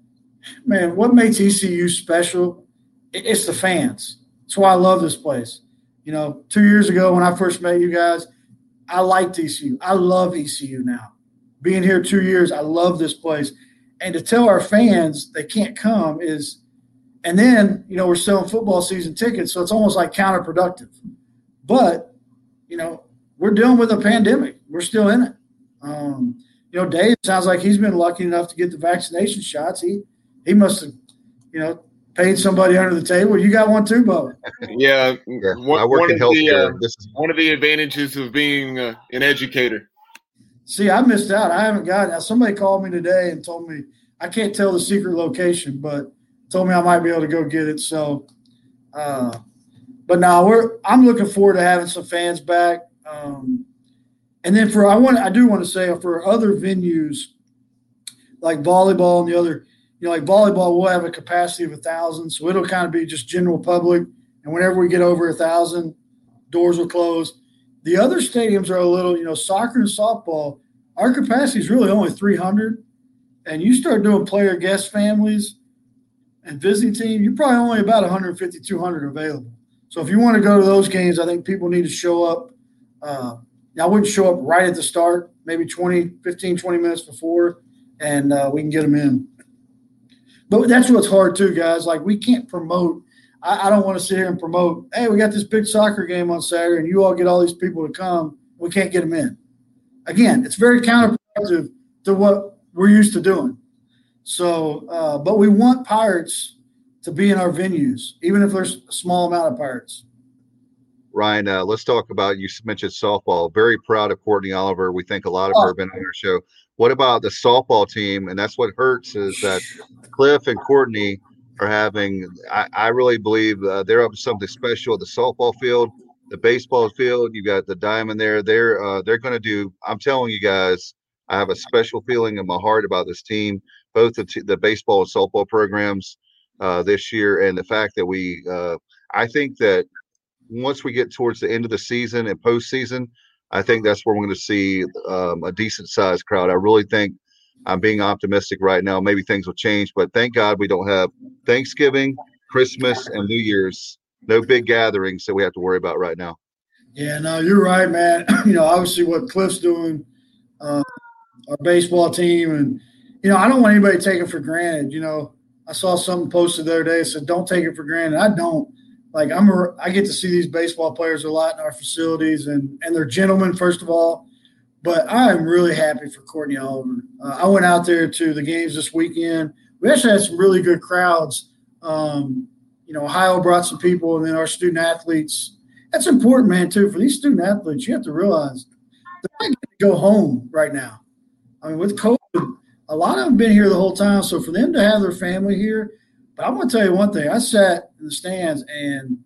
man, what makes E C U special, it's the fans. That's why I love this place. You know, two years ago when I first met you guys, I liked E C U. I love E C U now. Being here two years, I love this place. And to tell our fans they can't come is – and then, you know, we're selling football season tickets, so it's almost like counterproductive. But, you know, we're dealing with a pandemic. We're still in it. Um, you know, Dave sounds like he's been lucky enough to get the vaccination shots. He he must have, you know, paid somebody under the table. You got one too, Bo. Yeah, yeah one, I work one in of the, healthcare. uh, This is one of the advantages of being uh, an educator. See, I missed out. I haven't got it. Now, somebody called me today and told me I can't tell the secret location, but told me I might be able to go get it. So, uh, but now we're. I'm looking forward to having some fans back. Um, and then for I want I do want to say for other venues like volleyball and the other, you know, like volleyball, we'll have a capacity of a thousand, so it'll kind of be just general public. And whenever we get over a thousand, doors will close. The other stadiums are a little, you know, soccer and softball. Our capacity is really only three hundred, and you start doing player guest families and visiting team, you're probably only about one fifty, two hundred available. So if you want to go to those games, I think people need to show up. Uh, I wouldn't show up right at the start, maybe twenty, fifteen, twenty minutes before, and uh, we can get them in. But that's what's hard too, guys. Like we can't promote. I, I don't want to sit here and promote, hey, we got this big soccer game on Saturday, and you all get all these people to come. We can't get them in. Again, it's very counterproductive to what we're used to doing. So, uh, but we want Pirates to be in our venues, even if there's a small amount of Pirates. Ryan, uh, let's talk about, you mentioned softball. Very proud of Courtney Oliver. We think a lot of Oh. her have been on our show. What about the softball team? And that's what hurts is that Cliff and Courtney are having, I, I really believe uh, they're up to something special at the softball field, the baseball field. You got the diamond there. They're, uh, they're going to do, I'm telling you guys, I have a special feeling in my heart about this team, both the, t- the baseball and softball programs uh, this year. And the fact that we, uh, I think that once we get towards the end of the season and postseason, I think that's where we're going to see um, a decent sized crowd. I really think I'm being optimistic right now. Maybe things will change, but thank God we don't have Thanksgiving, Christmas, and New Year's. No big gatherings that we have to worry about right now. Yeah, no, you're right, man. You know, obviously what Cliff's doing, uh, our baseball team, and, you know, I don't want anybody to take it for granted. You know, I saw something posted the other day that said, don't take it for granted. I don't. Like, I'm a, I get to see these baseball players a lot in our facilities, and, and they're gentlemen, first of all. But I am really happy for Courtney Oliver. Uh, I went out there to the games this weekend. We actually had some really good crowds. Um, you know, Ohio brought some people, and then our student athletes. That's important, man, too. For these student athletes, you have to realize they're not getting to go home right now. I mean, with COVID, a lot of them have been here the whole time. So for them to have their family here, but I'm going to tell you one thing. I sat in the stands, and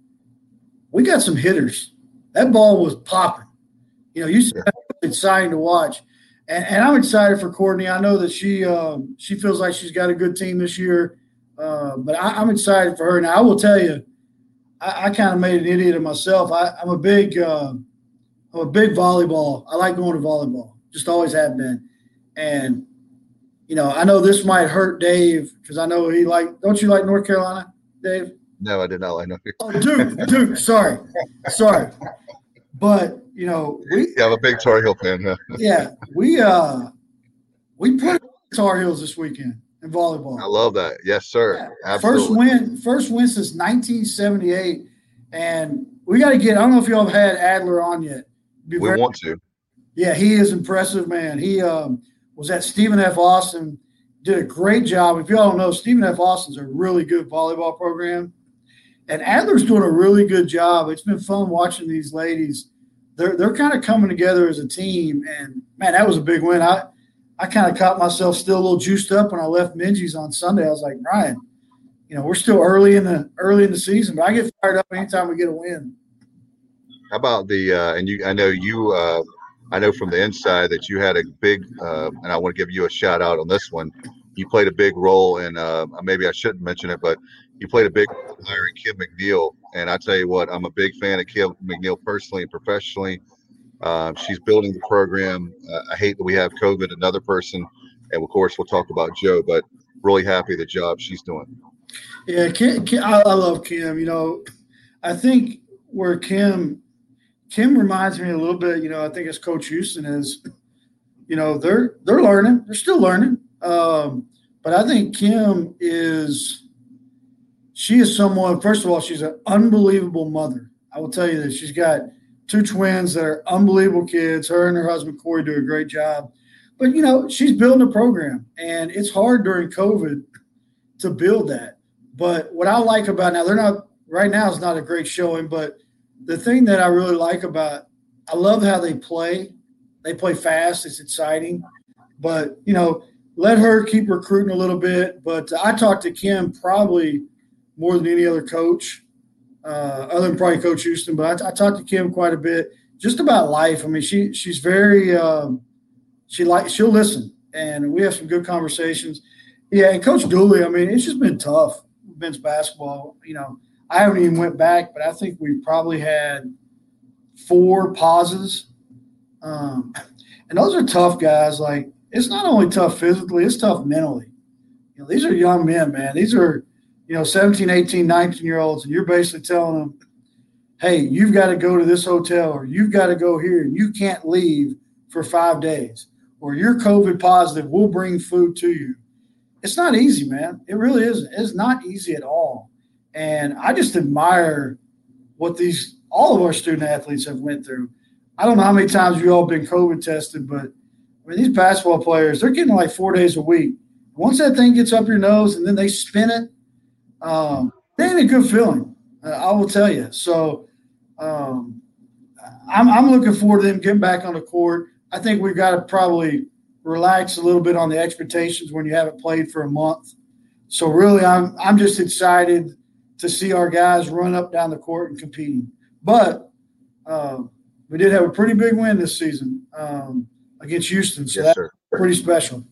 we got some hitters. That ball was popping. You know, you said it's exciting to watch. And, and I'm excited for Courtney. I know that she um, she feels like she's got a good team this year. Uh, but I, I'm excited for her. Now, I will tell you, I, I kind of made an idiot of myself. I, I'm a big uh, I'm a big volleyball. I like going to volleyball. Just always have been. And you know, I know this might hurt Dave because I know he like. Don't you like North Carolina, Dave? No, I did not like North Oh, Duke, Duke. Sorry, sorry. But you know, we Yeah, I'm a big Tar Heel fan. Yeah. yeah we uh we played Tar Heels this weekend in volleyball. I love that. Yes, sir. Yeah. Absolutely. First win, first win since nineteen seventy-eight, and we got to get. I don't know if y'all have had Adler on yet. Be We very- want to. Yeah, he is impressive, man. He um, was at Stephen F. Austin, did a great job. If y'all don't know, Stephen F. Austin's a really good volleyball program. And Adler's doing a really good job. It's been fun watching these ladies. They're they're kind of coming together as a team. And, man, that was a big win. I, I kind of caught myself still a little juiced up when I left Minji's on Sunday. I was like, Ryan, you know, we're still early in the early in the season, but I get fired up anytime we get a win. How about the uh, and you? I know you. Uh, I know from the inside that you had a big, uh, and I want to give you a shout out on this one. You played a big role in. Uh, maybe I shouldn't mention it, but you played a big role in hiring Kim McNeil. And I tell you what, I'm a big fan of Kim McNeil personally and professionally. Uh, she's building the program. Uh, I hate that we have COVID, another person, and of course we'll talk about Joe. But really happy the job she's doing. Yeah, Kim, Kim, I, I love Kim. You know, I think where Kim Kim reminds me a little bit. You know, I think as Coach Houston is. You know, they're they're learning. They're still learning. Um, but I think Kim is. She is someone. First of all, she's an unbelievable mother. I will tell you this. She's got two twins that are unbelievable kids. Her and her husband Corey do a great job. But you know, she's building a program, and it's hard during COVID to build that. But what I like about now, they're not right now is not a great showing, but the thing that I really like about, I love how they play. They play fast. It's exciting. But, you know, let her keep recruiting a little bit. But I talked to Kim probably more than any other coach, uh, other than probably Coach Houston. But I, I talked to Kim quite a bit just about life. I mean, she she's very um, – she like she'll listen. And we have some good conversations. Yeah, and Coach Dooley, I mean, it's just been tough. Men's basketball, you know, I haven't even went back, but I think we probably had four pauses. Um, and those are tough guys. Like, it's not only tough physically, it's tough mentally. You know, these are young men, man. These are, you know, seventeen, eighteen, nineteen-year-olds, and you're basically telling them, hey, you've got to go to this hotel or you've got to go here and you can't leave for five days or you're COVID positive, we'll bring food to you. It's not easy, man. It really isn't. It's not easy at all. And I just admire what these all of our student athletes have went through. I don't know how many times you all been COVID tested, but I mean, these basketball players, they're getting like four days a week. once that thing gets up your nose and then they spin it, um, it ain't a good feeling. Uh, I will tell you. So um, I'm, I'm looking forward to them getting back on the court. I think we've got to probably relax a little bit on the expectations when you haven't played for a month. So really, I'm I'm just excited to see our guys run up down the court and competing. But uh, we did have a pretty big win this season um, against Houston, so Yes, that's sir. pretty special.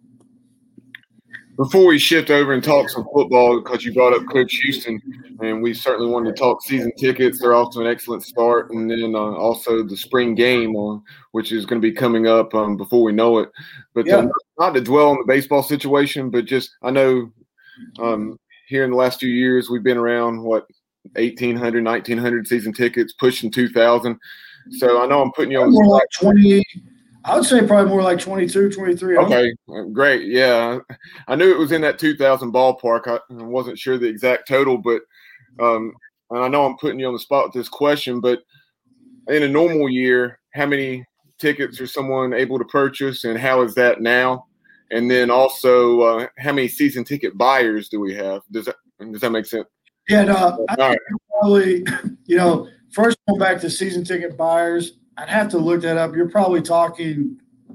Before we shift over and talk some football, because you brought up Coach Houston, and we certainly wanted to talk season tickets. They're off to an excellent start, and then uh, also the spring game, uh, which is going to be coming up um, before we know it. But Yeah. um, not to dwell on the baseball situation, but just I know um, here in the last few years we've been around, what, eighteen hundred, nineteen hundred season tickets, pushing two thousand. So I know I'm putting you on the More spot. like twenty. I would say probably more like twenty-two, twenty-three. Okay, great. Yeah, I knew it was in that two thousand ballpark. I wasn't sure the exact total, but um, and I know I'm putting you on the spot with this question, but in a normal year, how many tickets are someone able to purchase, and how is that now? And then also, uh, how many season ticket buyers do we have? Does that does that make sense? Yeah, no, I All think probably, you know, first going back to season ticket buyers, I'd have to look that up. You're probably talking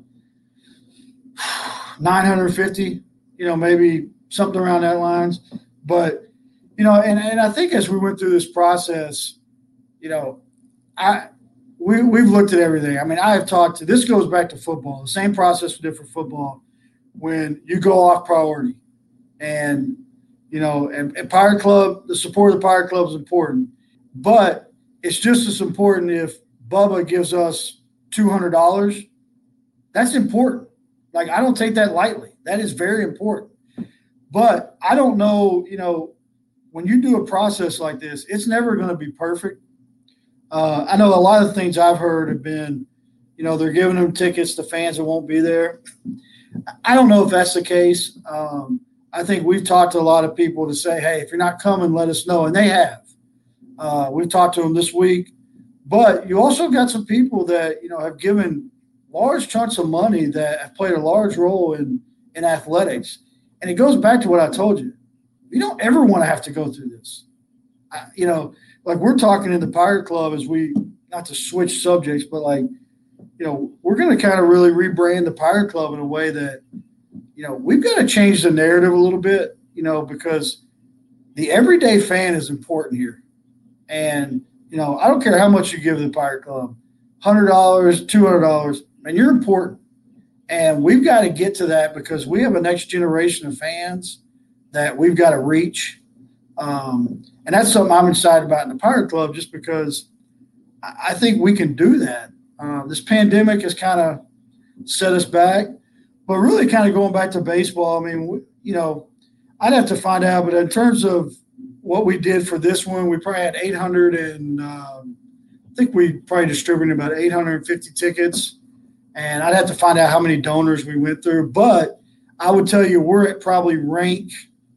nine hundred fifty, you know, maybe something around that lines. But, you know, and, and I think as we went through this process, you know, I we, we've looked at everything. I mean, I have talked to – this goes back to football. The same process we did for football when you go off priority. And, you know, and, and Pirate Club, the support of the Pirate Club is important. But it's just as important if Bubba gives us two hundred dollars. That's important. Like, I don't take that lightly. That is very important. But I don't know, you know, when you do a process like this, it's never going to be perfect. Uh, I know a lot of things I've heard have been, you know, they're giving them tickets to fans that won't be there. I don't know if that's the case. Um, I think we've talked to a lot of people to say, hey, if you're not coming, let us know. And they have. Uh, we've talked to them this week. But you also got some people that, you know, have given large chunks of money that have played a large role in, in athletics. And it goes back to what I told you. You don't ever want to have to go through this. I, you know, like we're talking in the Pirate Club as we, not to switch subjects, but like, you know, we're going to kind of really rebrand the Pirate Club in a way that, you know, we've got to change the narrative a little bit, you know, because the everyday fan is important here. And, you know, I don't care how much you give the Pirate Club, one hundred dollars, two hundred dollars, man, you're important. And we've got to get to that because we have a next generation of fans that we've got to reach. Um, and that's something I'm excited about in the Pirate Club just because I think we can do that. Uh, this pandemic has kind of set us back. But really kind of going back to baseball, I mean, we, you know, I'd have to find out. But in terms of what we did for this one, we probably had eight hundred and um, I think we probably distributed about eight hundred fifty tickets. And I'd have to find out how many donors we went through. But I would tell you we're at probably rank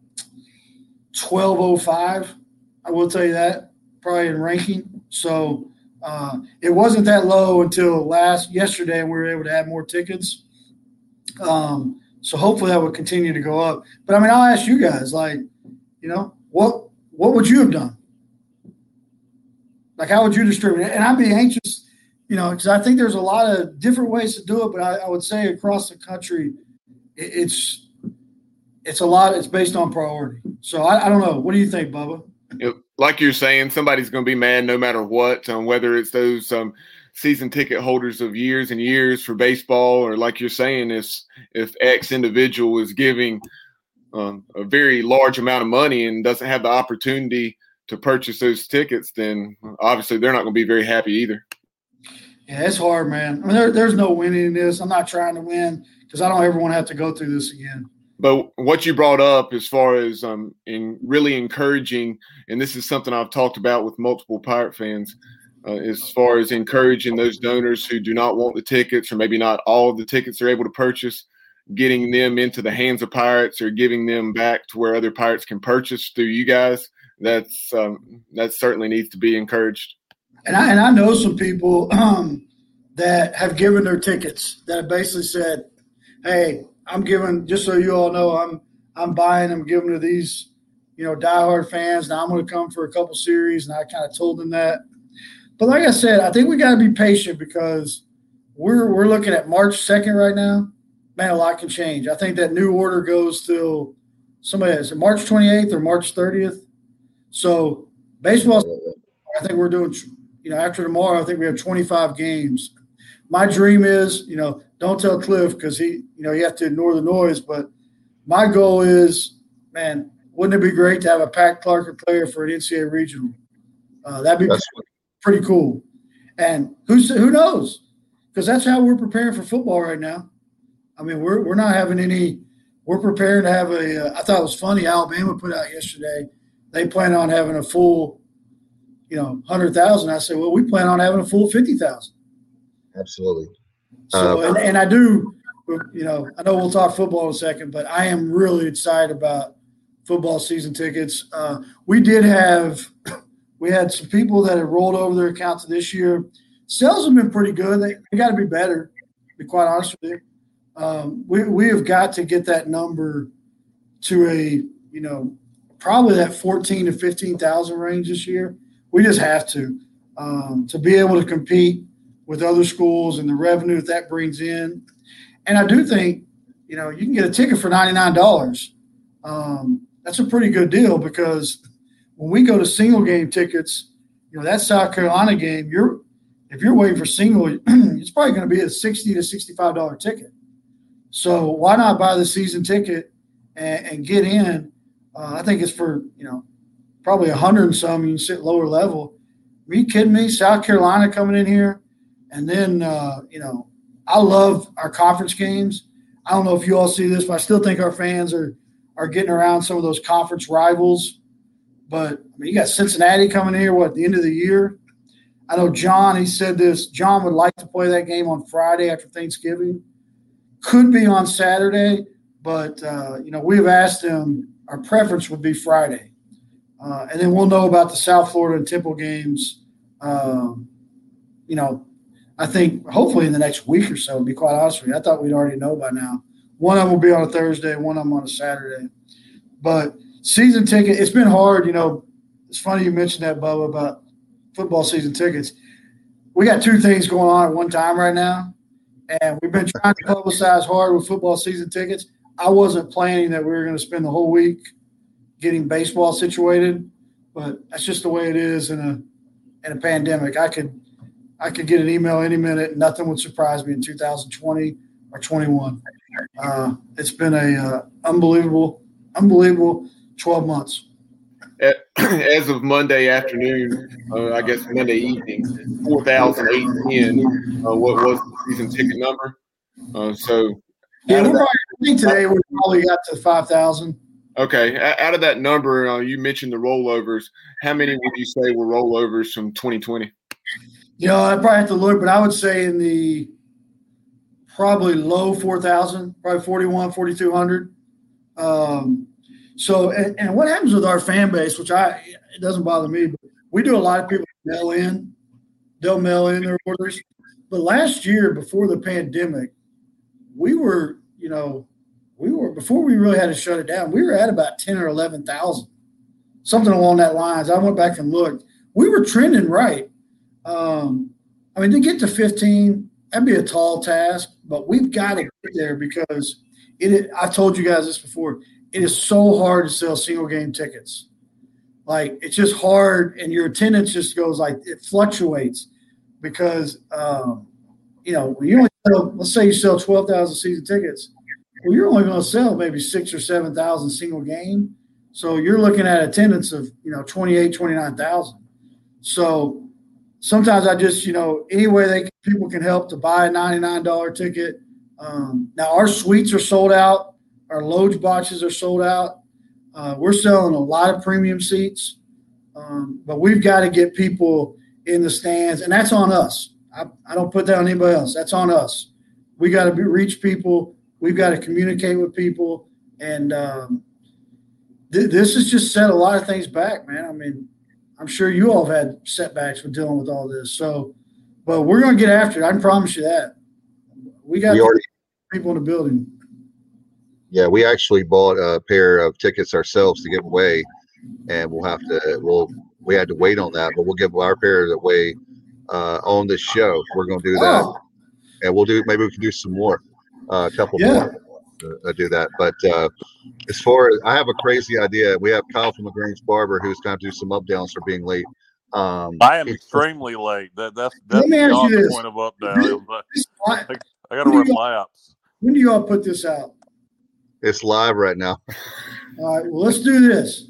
twelve oh five. I will tell you that, probably in ranking. So uh, it wasn't that low until last yesterday, and we were able to add more tickets. Um, so hopefully that will continue to go up. But, I mean, I'll ask you guys, like, you know, what what would you have done? Like, how would you distribute it? And I'd be anxious, you know, because I think there's a lot of different ways to do it. But I, I would say across the country, it, it's it's a lot. It's based on priority. So I, I don't know. What do you think, Bubba? Yep. Like you're saying, somebody's going to be mad no matter what, um, whether it's those um, season ticket holders of years and years for baseball, or like you're saying, if, if X individual is giving um, a very large amount of money and doesn't have the opportunity to purchase those tickets, then obviously they're not going to be very happy either. Yeah, it's hard, man. I mean, there, there's no winning in this. I'm not trying to win because I don't ever want to have to go through this again. But what you brought up as far as um, in really encouraging, and this is something I've talked about with multiple Pirate fans, uh, as far as encouraging those donors who do not want the tickets, or maybe not all of the tickets they're able to purchase, getting them into the hands of Pirates or giving them back to where other Pirates can purchase through you guys. That's um, that certainly needs to be encouraged. And I and I know some people um, that have given their tickets that have basically said, "Hey, I'm giving, just so you all know, I'm I'm buying them, giving to these, you know, diehard fans. Now I'm going to come for a couple series, and I kind of told them that. But like I said, I think we got to be patient because we're we're looking at March second right now. Man, a lot can change. I think that new order goes till somebody has March twenty-eighth or March thirtieth. So baseball, I think we're doing, you know, after tomorrow, I think we have twenty-five games. My dream is, you know, don't tell Cliff because he, you know, you have to ignore the noise. But my goal is, man, wouldn't it be great to have a Pat Clark player for an N C double A regional? Uh, that'd be That's pretty cool. And who's who knows? Because that's how we're preparing for football right now. I mean, we're we're not having any. We're preparing to have a. Uh, I thought it was funny. Alabama put out yesterday. They plan on having a full, you know, hundred thousand. I said, well, we plan on having a full fifty thousand. Absolutely. So, Uh, and, and I do, you know, I know we'll talk football in a second, but I am really excited about football season tickets. Uh, we did have, we had some people that have rolled over their accounts this year. Sales have been pretty good. They, they got to be better, to be quite honest with you. Um, we we have got to get that number to a, you know, probably that fourteen to fifteen thousand range this year. We just have to, um, to be able to compete with other schools and the revenue that that brings in. And I do think, you know, you can get a ticket for ninety-nine dollars. Um, that's a pretty good deal because when we go to single game tickets, you know, that South Carolina game, you're if you're waiting for single, it's probably going to be a sixty to sixty-five dollars ticket. So why not buy the season ticket and, and get in? Uh, I think it's for, you know, probably a hundred and some. You can sit lower level. Are you kidding me? South Carolina coming in here. And then, uh, you know, I love our conference games. I don't know if you all see this, but I still think our fans are are getting around some of those conference rivals. But, I mean, you got Cincinnati coming here, what, at the end of the year? I know John, he said this. John would like to play that game on Friday after Thanksgiving. Could be on Saturday, but, uh, you know, we've asked him. Our preference would be Friday. Uh, and then we'll know about the South Florida and Temple games, um, you know, I think hopefully in the next week or so, to be quite honest with you. I thought we'd already know by now. One of them will be on a Thursday, one of them on a Saturday. But season ticket, it's been hard. You know, it's funny you mentioned that, Bubba, about football season tickets. We got two things going on at one time right now, and we've been trying to publicize hard with football season tickets. I wasn't planning that we were going to spend the whole week getting baseball situated, but that's just the way it is in a in a pandemic. I could – I could get an email any minute. Nothing would surprise me in two thousand twenty or twenty-one. Uh, it's been a uh, unbelievable, unbelievable twelve months. As of Monday afternoon, uh, I guess Monday evening, four thousand eight ten. Uh, what was the season ticket number? Uh, so yeah, we're probably today. We probably got to five thousand. Okay, out of that number, uh, you mentioned the rollovers. How many would you say were rollovers from twenty twenty? You know, I probably have to look, but I would say in the probably low four thousand, probably forty-one, forty-two hundred. Um, so, and, and what happens with our fan base, which I, it doesn't bother me, but we do a lot of people mail in. They'll mail in their orders. But last year, before the pandemic, we were, you know, we were, before we really had to shut it down, we were at about ten or eleven thousand, something along that lines. I went back and looked. We were trending right. Um, I mean, to get to fifteen, that'd be a tall task, but we've got to get there because it. I've told you guys this before. It is so hard to sell single game tickets. Like, it's just hard, and your attendance just goes like it fluctuates because, um, you know, when you only sell, let's say you sell twelve thousand season tickets, well, you're only going to sell maybe six or seven thousand single game. So you're looking at attendance of, you know, twenty-eight, twenty-nine thousand. So sometimes I just, you know, any way they people can help to buy a ninety-nine dollars ticket. Um, now, our suites are sold out. Our Loge boxes are sold out. Uh, we're selling a lot of premium seats, um, but we've got to get people in the stands, and that's on us. I, I don't put that on anybody else. That's on us. We got to be, reach people. We've got to communicate with people, and um, th- this has just set a lot of things back, man. I mean, I'm sure you all have had setbacks with dealing with all this. So, but we're going to get after it. I can promise you that. We got we already, people in the building. Yeah, we actually bought a pair of tickets ourselves to give away, and we'll have to. We'll we had to wait on that, but we'll give our pair away uh, on this show. We're going to do that, Oh, and we'll do. Maybe we can do some more, uh, a couple yeah. more. Uh, do that, but uh, as far as I have a crazy idea, we have Kyle from LaGrange Barber who's going to do some up downs for being late. Um, I am it's- extremely late. That that's Let that's me ask beyond you the this. point of up down. But Why- I, I got to run laps. When do y'all put this out? It's live right now. All right, well, let's do this.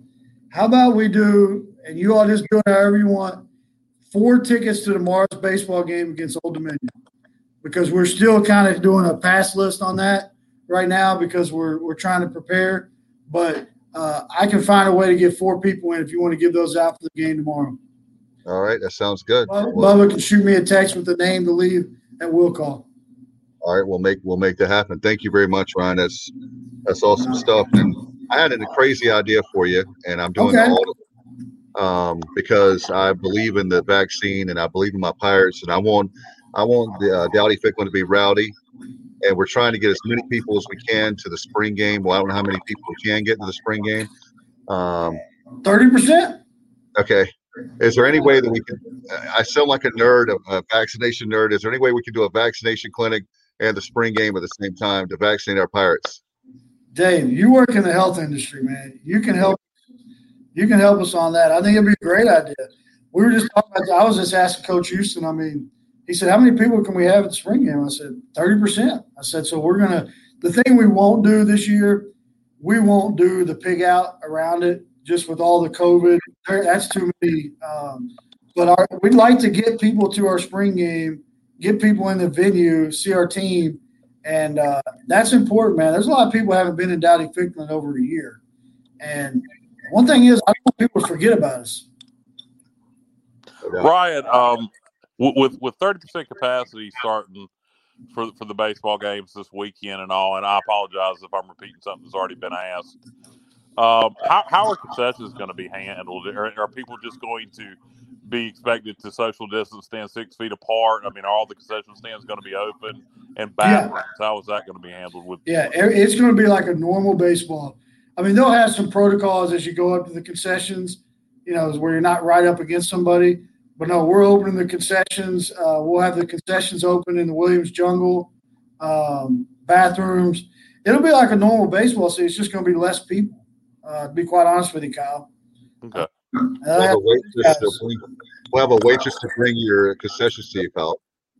How about we do, and you all just do it however you want, four tickets to tomorrow's baseball game against Old Dominion, because we're still kind of doing a pass list on that right now because we're we're trying to prepare. But uh, I can find a way to get four people in if you want to give those out for the game tomorrow. All right, that sounds good. Bubba, Well, Bubba can shoot me a text with the name to leave, and we'll call. all right, we'll make we'll make that happen. Thank you very much, Ryan. That's that's awesome stuff. And I had a crazy idea for you, and I'm doing Okay. all of um, because I believe in the vaccine and I believe in my Pirates, and I want I want the uh, Dowdy Ficklin to be rowdy, and we're trying to get as many people as we can to the spring game. Well, I don't know how many people we can get to the spring game. Um, thirty percent? okay, is there any way that we can? I sound like a nerd, a, a vaccination nerd. Is there any way we can do a vaccination clinic and the spring game at the same time to vaccinate our Pirates? Dave, you work in the health industry, man. You can help. You can help us on that. I think it'd be a great idea. We were just talking about. I was just asking Coach Houston. I mean, he said, "How many people can we have at the spring game?" I said, thirty percent. I said, "So we're gonna. The thing we won't do this year, we won't do the pig out around it, just with all the COVID. There, that's too many. Um, but our, we'd like to get people to our spring game, get people in the venue, see our team." And uh, that's important, man. There's a lot of people who haven't been in Dowdy Ficklin over a year. And one thing is, I don't want people to forget about us. Ryan, um, w- with with thirty percent capacity starting for for the baseball games this weekend and all, and I apologize if I'm repeating something that's already been asked. Um, how how are concessions going to be handled? Are, are people just going to be expected to social distance, stand six feet apart? I mean, are all the concession stands going to be open? And bathrooms, yeah. How is that going to be handled? With yeah, it's going to be like a normal baseball. I mean, they'll have some protocols as you go up to the concessions, you know, where you're not right up against somebody. But no, we're opening the concessions. Uh, we'll have the concessions open in the Williams Jungle, um, bathrooms. It'll be like a normal baseball season. It's just going to be less people. Uh, to be quite honest with you, Kyle. Okay. We'll have, to bring, we'll have a waitress to bring your concessions to you, Kyle.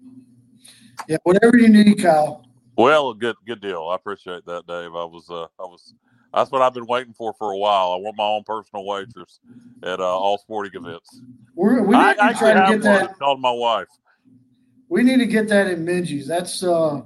Yeah, whatever you need, Kyle. Well, good, good deal. I appreciate that, Dave. I was, uh, I was. That's what I've been waiting for for a while. I want my own personal waitress at uh, all sporting events. We're, we need I, to I try to get that. It's called my wife. We need to get that in Minji's. That's. Uh,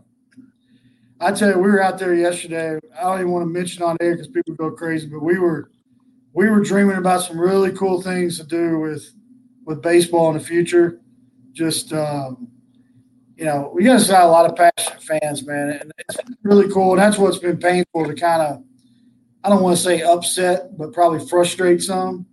I tell you, we were out there yesterday. I don't even want to mention on air because people go crazy, but we were, we were dreaming about some really cool things to do with, with baseball in the future. Just. Uh, You know, we got a lot of passionate fans, man, and it's really cool. And that's what's been painful to kind of, I don't want to say upset, but probably frustrate some.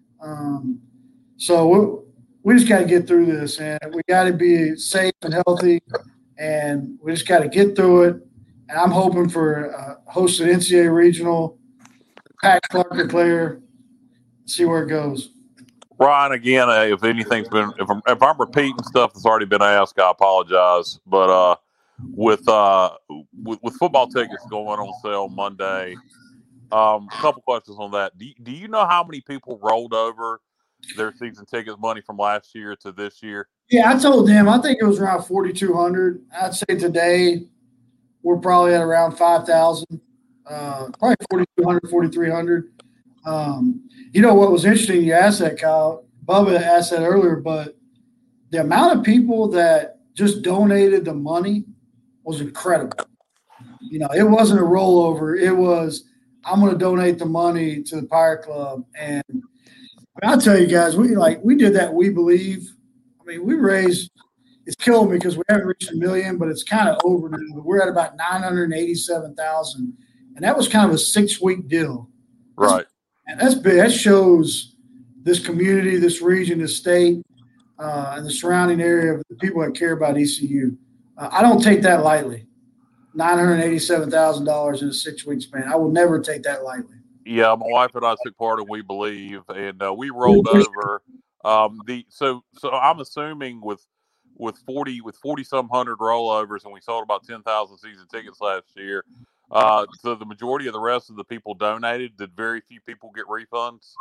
Um, so we, we just got to get through this, and we got to be safe and healthy, and we just got to get through it. And I'm hoping for a hosted N C double A regional, Pat Clark player, see where it goes. Ryan, again, uh, if anything's been, if I'm, if I'm repeating stuff that's already been asked, I apologize. But uh, with, uh, with with football tickets going on sale Monday, um, a couple questions on that. Do, do you know how many people rolled over their season tickets money from last year to this year? Yeah, I told them. I think it was around forty-two hundred. I'd say today we're probably at around five thousand, uh, probably forty-two hundred, forty-three hundred. Um, you know what was interesting? You asked that, Kyle. Bubba asked that earlier, but the amount of people that just donated the money was incredible. You know, it wasn't a rollover. It was, I'm going to donate the money to the Pirate Club. And I mean, I'll tell you guys, we like we did that. We Believe. I mean, we raised. It's killing me because we haven't reached a million, but it's kind of over now. But we're at about nine hundred eighty-seven thousand, and that was kind of a six-week deal. Right. And that's big. That shows this community, this region, this state, uh, and the surrounding area of the people that care about E C U. Uh, I don't take that lightly. nine hundred eighty-seven thousand dollars in a six-week span. I will never take that lightly. Yeah, my wife and I took part in We Believe, and uh, we rolled over um, the. So, so I'm assuming with with forty with forty some hundred rollovers, and we sold about ten thousand season tickets last year. Uh, so the majority of the rest of the people donated. Did very few people get refunds?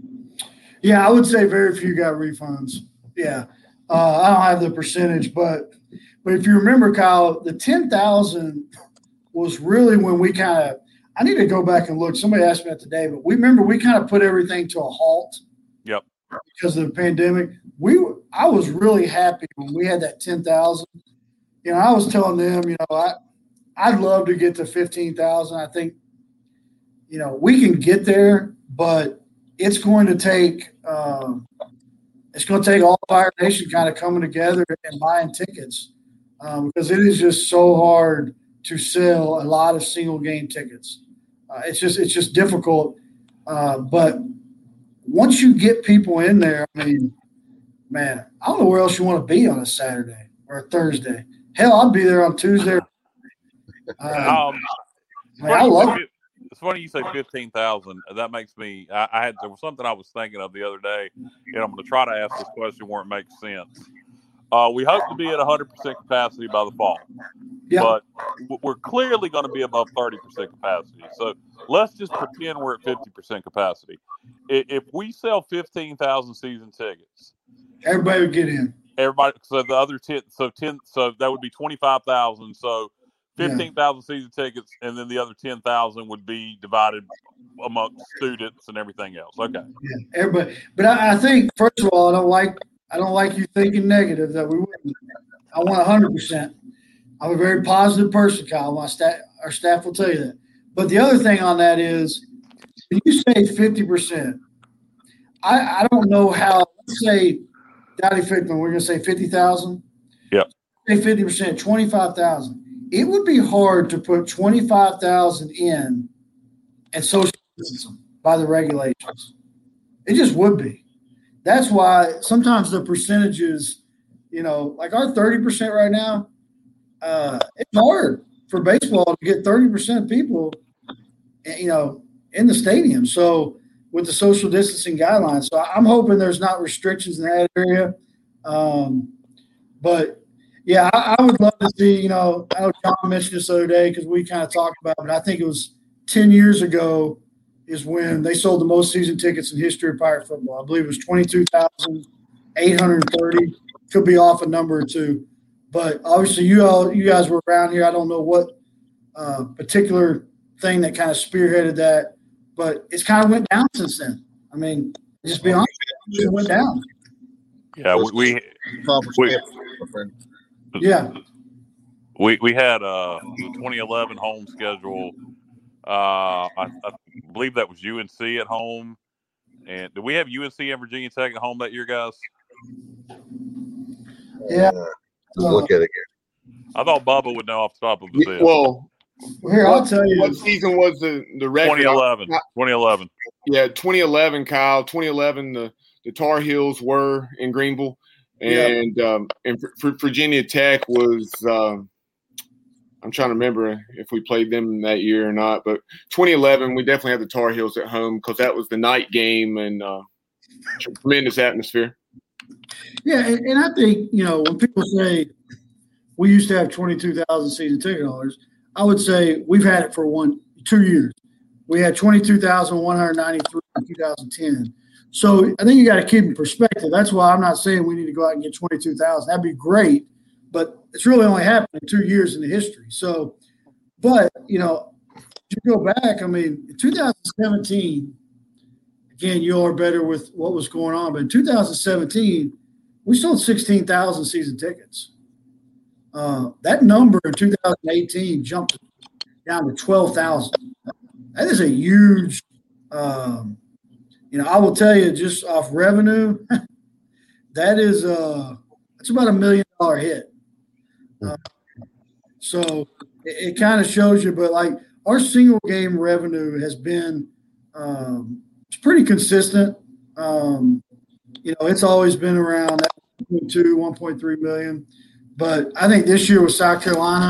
Yeah, I would say very few got refunds. Yeah, uh, I don't have the percentage, but but if you remember, Kyle, the ten thousand was really when we kind of. I need to go back and look. Somebody asked me that today, but we remember we kind of put everything to a halt. Yep. Because of the pandemic. We I was really happy when we had that ten thousand. You know, I was telling them, you know, I I'd love to get to fifteen thousand. I think, you know, we can get there, but it's going to take um, it's going to take all Fire Nation kind of coming together and buying tickets um, because it is just so hard to sell a lot of single game tickets. Uh, it's just it's just difficult. Uh, but once you get people in there, I mean, man, I don't know where else you want to be on a Saturday or a Thursday. Hell, I'd be there on Tuesday. Uh, Um, man, I love it. It's funny you say fifteen thousand. That makes me. I, I had there was something I was thinking of the other day, and I'm going to try to ask this question where it makes sense. Uh, we hope to be at one hundred percent capacity by the fall, Yeah. but w- we're clearly going to be above thirty percent capacity. So let's just pretend we're at fifty percent capacity. I- If we sell fifteen thousand season tickets, Everybody would get in. everybody. So the other ten. So ten. So that would be twenty-five thousand. So fifteen thousand season tickets, and then the other ten thousand would be divided amongst students and everything else. Okay. Yeah, everybody. But I, I think, first of all, I don't like I don't like you thinking negative that we wouldn't. I want one hundred percent. I'm a very positive person, Kyle. My staff, our staff will tell you that. But the other thing on that is, when you say fifty percent, I, I don't know how. Let's say, Dowdy Fickman, we're going to say fifty thousand. Yep. Say fifty percent, twenty-five thousand. It would be hard to put twenty-five thousand in and social distancing by the regulations. It just would be. That's why sometimes the percentages, you know, like our thirty percent right now, uh, it's hard for baseball to get thirty percent of people, you know, in the stadium. So with the social distancing guidelines, so I'm hoping there's not restrictions in that area. Um, but yeah, I, I would love to see, you know, I know John mentioned this the other day because we kind of talked about it, but I think it was ten years ago is when they sold the most season tickets in history of Pirate football. I believe it was twenty-two thousand eight hundred thirty. Could be off a number or two. But obviously you all, you guys were around here. I don't know what uh, particular thing that kind of spearheaded that, but it's kind of went down since then. I mean, just be honest, it went down. Yeah, we we, we, Yeah. we, we had uh, the twenty eleven home schedule. Uh, I, I believe that was U N C at home. And did we have U N C and Virginia Tech at home that year, guys? Yeah. Uh, look at it again. I thought Bubba would know off the top of his head. Well, Here, I'll tell you. what season was the the record? twenty eleven. twenty eleven. Yeah, twenty eleven, Kyle. twenty eleven, the, the Tar Heels were in Greenville, and yeah. um, and for, for Virginia Tech was. Um, I'm trying to remember if we played them that year or not, but twenty eleven, we definitely had the Tar Heels at home because that was the night game and uh, tremendous atmosphere. Yeah, and, and I think, you know, when people say we used to have twenty-two thousand season ticket holders, I would say we've had it for one, two years. We had twenty-two thousand one hundred ninety-three in two thousand ten. So I think you got to keep in perspective. That's why I'm not saying we need to go out and get twenty-two thousand. That'd be great, but it's really only happened in two years in the history. So, but, you know, if you go back, I mean, in two thousand seventeen, again, you all are better with what was going on, but in two thousand seventeen, we sold sixteen thousand season tickets. Uh, that number in two thousand eighteen jumped down to twelve thousand. That is a huge, um, you know, I will tell you just off revenue, that is uh, that's about a million dollar hit. Uh, so it, it kind of shows you, but like our single game revenue has been um, it's pretty consistent. Um, you know, it's always been around that one point two, one point three million. But I think this year with South Carolina,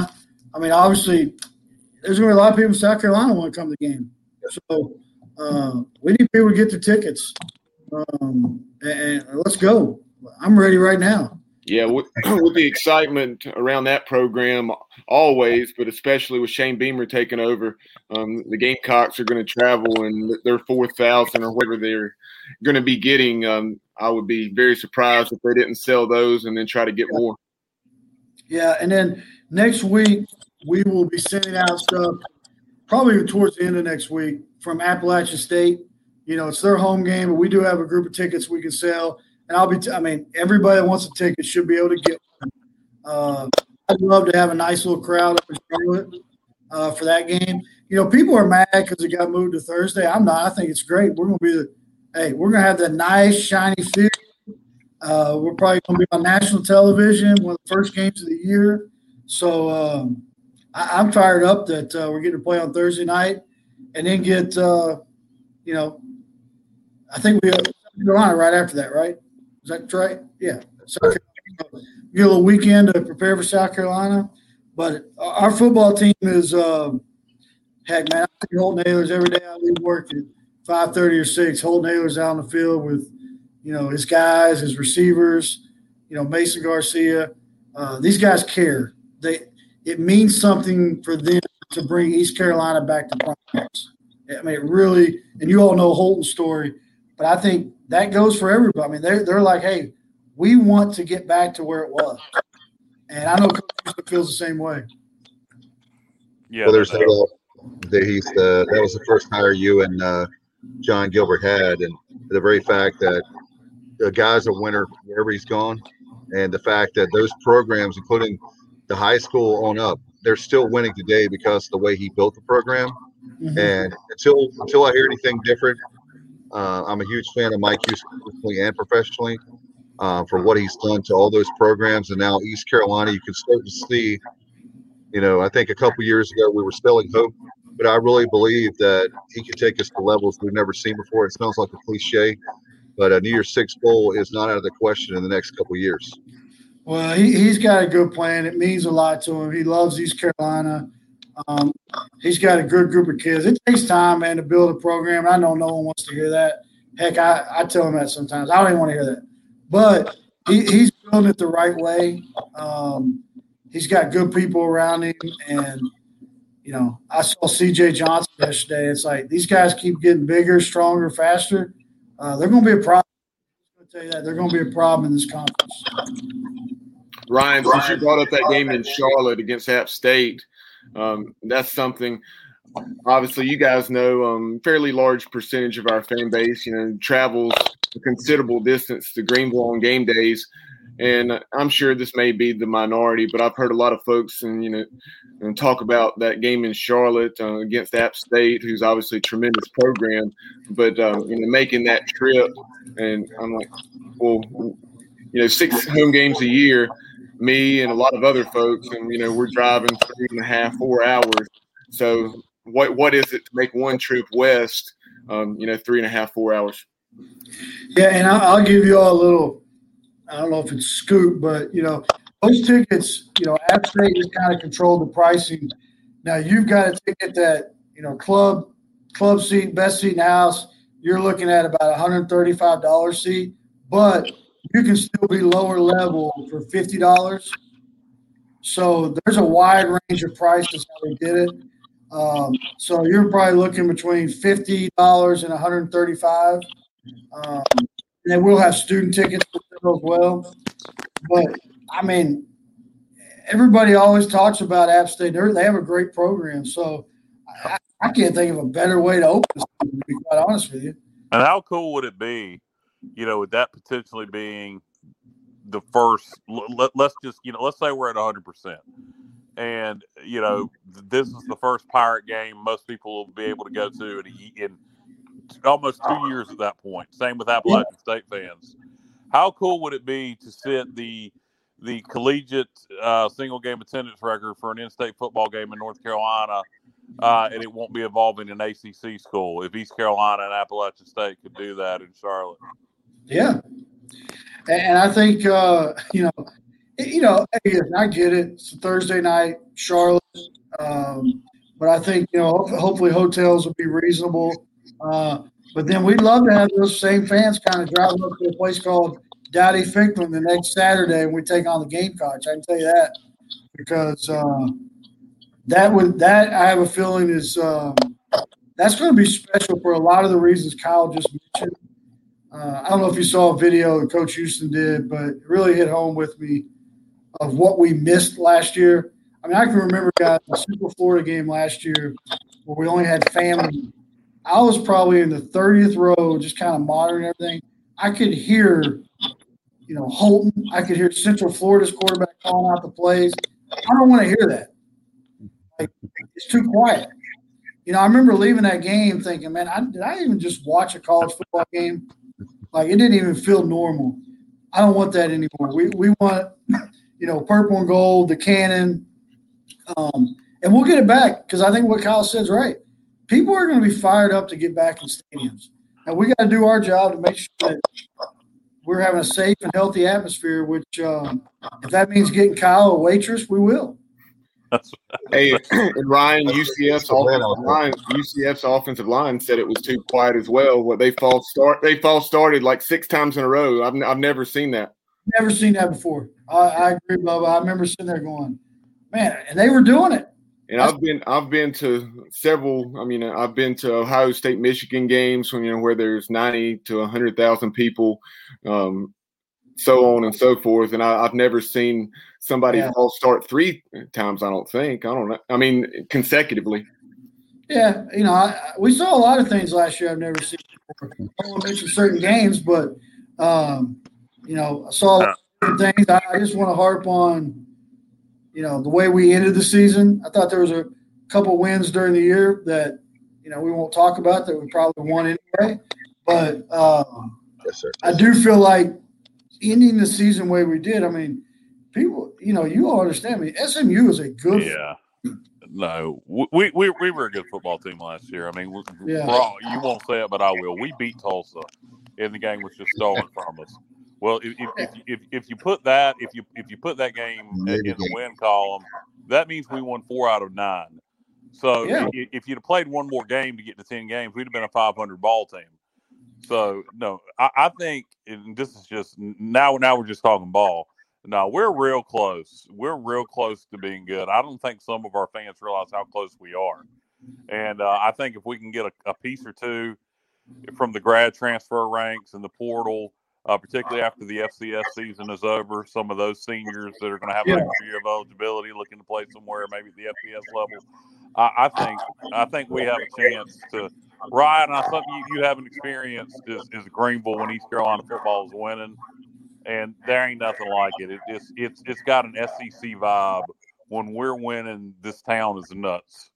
I mean, obviously, there's going to be a lot of people in South Carolina want to come to the game. So uh, we need people to get the tickets. Um, and, and let's go. I'm ready right now. Yeah, with, with the excitement around that program always, but especially with Shane Beamer taking over, um, the Gamecocks are going to travel and their four thousand or whatever they're going to be getting. Um, I would be very surprised if they didn't sell those and then try to get more. Yeah, and then next week we will be sending out stuff probably towards the end of next week from Appalachian State. You know, it's their home game, but we do have a group of tickets we can sell. And I'll be, t- I mean, everybody that wants a ticket should be able to get one. Uh, I'd love to have a nice little crowd up in Charlotte uh, for that game. You know, people are mad because it got moved to Thursday. I'm not. I think it's great. We're going to be the, hey, we're going to have that nice, shiny field. Uh, we're probably going to be on national television, one of the first games of the year. So um, I, I'm fired up that uh, we're getting to play on Thursday night and then get, uh, you know, I think we have South Carolina right after that, right? Is that right? Yeah. South Carolina. Get a little weekend to prepare for South Carolina. But our football team is, uh, heck, man, I see Holton Ahlers every day. I leave work at five thirty or six. Holton Ahlers out on the field with, you know, his guys, his receivers, you know, Mason Garcia. Uh, these guys care. They It means something for them to bring East Carolina back to prominence. I mean, it really – and you all know Holton's story, but I think that goes for everybody. I mean, they're, they're like, hey, we want to get back to where it was. And I know Coach feels the same way. Yeah, well, there's that, that he's uh, that was the first hire you and uh, John Gilbert had, and the very fact that the guy's a winner wherever he's gone, and the fact that those programs, including the high school on up, they're still winning today because of the way he built the program. Mm-hmm. And until until I hear anything different, uh, I'm a huge fan of Mike Houston personally and professionally uh, for what he's done to all those programs. And now East Carolina, you can start to see, you know, I think a couple years ago we were spelling hope, but I really believe that he can take us to levels we've never seen before. It sounds like a cliche, but a New Year's Six Bowl is not out of the question in the next couple of years. Well, he, he's got a good plan. It means a lot to him. He loves East Carolina. Um, he's got a good group of kids. It takes time, man, to build a program. I know no one wants to hear that. Heck, I, I tell him that sometimes. I don't even want to hear that. But he, he's building it the right way. Um, he's got good people around him. And, you know, I saw C J Johnson yesterday. It's like these guys keep getting bigger, stronger, faster. Uh, they're going to be a problem. I'm going to tell you that. They're going to be a problem in this conference. Ryan, since you brought up that game in Charlotte against App State, um, that's something obviously you guys know um, fairly large percentage of our fan base, you know, travels a considerable distance to Greenville on game days. And I'm sure this may be the minority, but I've heard a lot of folks and, you know, and talk about that game in Charlotte uh, against App State, who's obviously a tremendous program, but, um, you know, making that trip. And I'm like, well, you know, six home games a year, me and a lot of other folks, and, you know, we're driving three and a half, four hours. So what what is it to make one trip west, um, you know, three and a half, four hours? Yeah, and I'll, I'll give you all a little, I don't know if it's scoop, but, you know, those tickets, you know, App State has kind of controlled the pricing. Now you've got a ticket that, you know, club club seat, best seat in the house, you're looking at about a one hundred thirty-five dollars seat, but you can still be lower level for fifty dollars. So there's a wide range of prices how they did it. Um, so you're probably looking between fifty dollars and one hundred thirty-five dollars. Um, and then we'll have student tickets for sale as well. But, I mean, everybody always talks about App State. They're, they have a great program. So I, I can't think of a better way to open this, to be quite honest with you. And how cool would it be, you know, with that potentially being the first, let, let's just, you know, let's say we're at one hundred percent. And, you know, this is the first Pirate game most people will be able to go to in, in almost two years at that point. Same with Appalachian State fans. How cool would it be to set the the collegiate uh, single game attendance record for an in-state football game in North Carolina, uh, and it won't be involving an A C C school if East Carolina and Appalachian State could do that in Charlotte? Yeah. And I think, uh, you know, you know, hey, I get it. It's a Thursday night, Charlotte. Um, but I think, you know, hopefully hotels will be reasonable. Uh, but then we'd love to have those same fans kind of drive up to a place called Dowdy Finkland the next Saturday and we take on the Gamecocks. I can tell you that because uh, that would that I have a feeling is um, that's going to be special for a lot of the reasons Kyle just mentioned. Uh, I don't know if you saw a video that Coach Houston did, but it really hit home with me of what we missed last year. I mean, I can remember, guys, the Super Florida game last year where we only had family. I was probably in the thirtieth row, just kind of monitoring everything. I could hear, you know, Holton. I could hear Central Florida's quarterback calling out the plays. I don't want to hear that. Like, it's too quiet. You know, I remember leaving that game thinking, man, I, did I even just watch a college football game? Like, it didn't even feel normal. I don't want that anymore. We we want, you know, purple and gold, the cannon. Um, and we'll get it back because I think what Kyle said is right. People are going to be fired up to get back in stadiums. And we got to do our job to make sure that we're having a safe and healthy atmosphere, which um, if that means getting Kyle a waitress, we will. Hey, and Ryan, U C F's offensive line, U C F's offensive line said it was too quiet as well. What they false start, they false started like six times in a row. I've I've never seen that. Never seen that before. I, I agree, Bubba. I remember sitting there going, man, and they were doing it. And I've been I've been to several. I mean, I've been to Ohio State, Michigan games when you know where there's ninety to a hundred thousand people, um, so on and so forth. And I, I've never seen somebody yeah. false start three times. I don't think. I don't know. I mean, consecutively. Yeah, you know, I, we saw a lot of things last year I've never seen before. I don't want to mention certain games, but um, you know, I saw a lot of things. I, I just want to harp on. You know, the way we ended the season, I thought there was a couple wins during the year that, you know, we won't talk about that we probably won anyway. But um, yes, sir. I do feel like ending the season the way we did, I mean, people, you know, you all understand me. S M U is a good Yeah. No, we, we we were a good football team last year. I mean, we, yeah. all, you won't say it, but I will. We beat Tulsa, and the game was just stolen from us. Well, if if, if if if you put that if you if you put that game in the win column, that means we won four out of nine. So yeah. if, if you'd have played one more game to get to ten games, we'd have been a five hundred ball team. So no, I, I think and this is just now. Now we're just talking ball. No, we're real close. We're real close to being good. I don't think some of our fans realize how close we are. And uh, I think if we can get a, a piece or two from the grad transfer ranks and the portal. Uh, particularly after the F C S season is over, some of those seniors that are going to have yeah. an extra year of eligibility, looking to play somewhere, maybe at the F B S level. I, I think I think we have a chance to. Ryan, I something you, you haven't experienced is, is Greenville when East Carolina football is winning, and there ain't nothing like it. it it's it's it's got an S E C vibe. When we're winning, this town is nuts.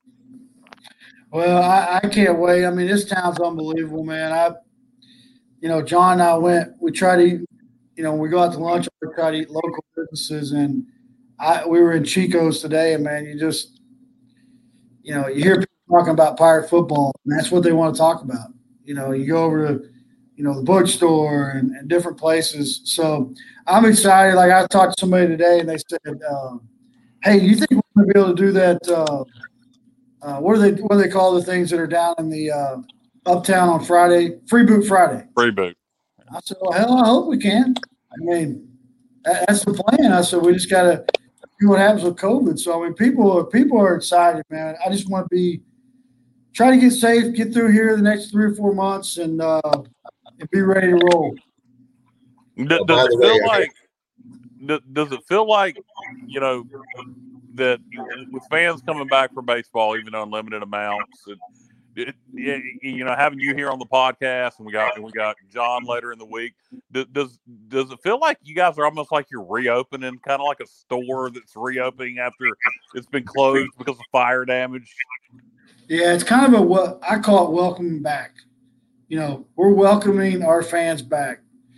Well, I, I can't wait. I mean, this town's unbelievable, man. I. You know, John and I went, we try to eat, you know, we go out to lunch, we try to eat local businesses. And I, we were in Chico's today, and, man, you just, you know, you hear people talking about Pirate football, and that's what they want to talk about. You know, you go over to, you know, the bookstore and, and different places. So I'm excited. Like I talked to somebody today, and they said, uh, hey, do you think we're going to be able to do that? Uh, uh, what, do they, what do they call the things that are down in the uh, – Uptown on Friday, Free Boot Friday. Free Boot. I said, well, hell, I hope we can. I mean, that, that's the plan. I said, we just got to see what happens with COVID. So, I mean, people are, people are excited, man. I just want to be – try to get safe, get through here the next three or four months, and, uh, and be ready to roll. D- does oh, it feel way, like – does it feel like, you know, that with fans coming back for baseball, even though in limited amounts – It, you know, having you here on the podcast, and we got and we got John later in the week. Does does it feel like you guys are almost like you're reopening, kind of like a store that's reopening after it's been closed because of fire damage? Yeah, it's kind of a what I call it welcoming back. You know, we're welcoming our fans back.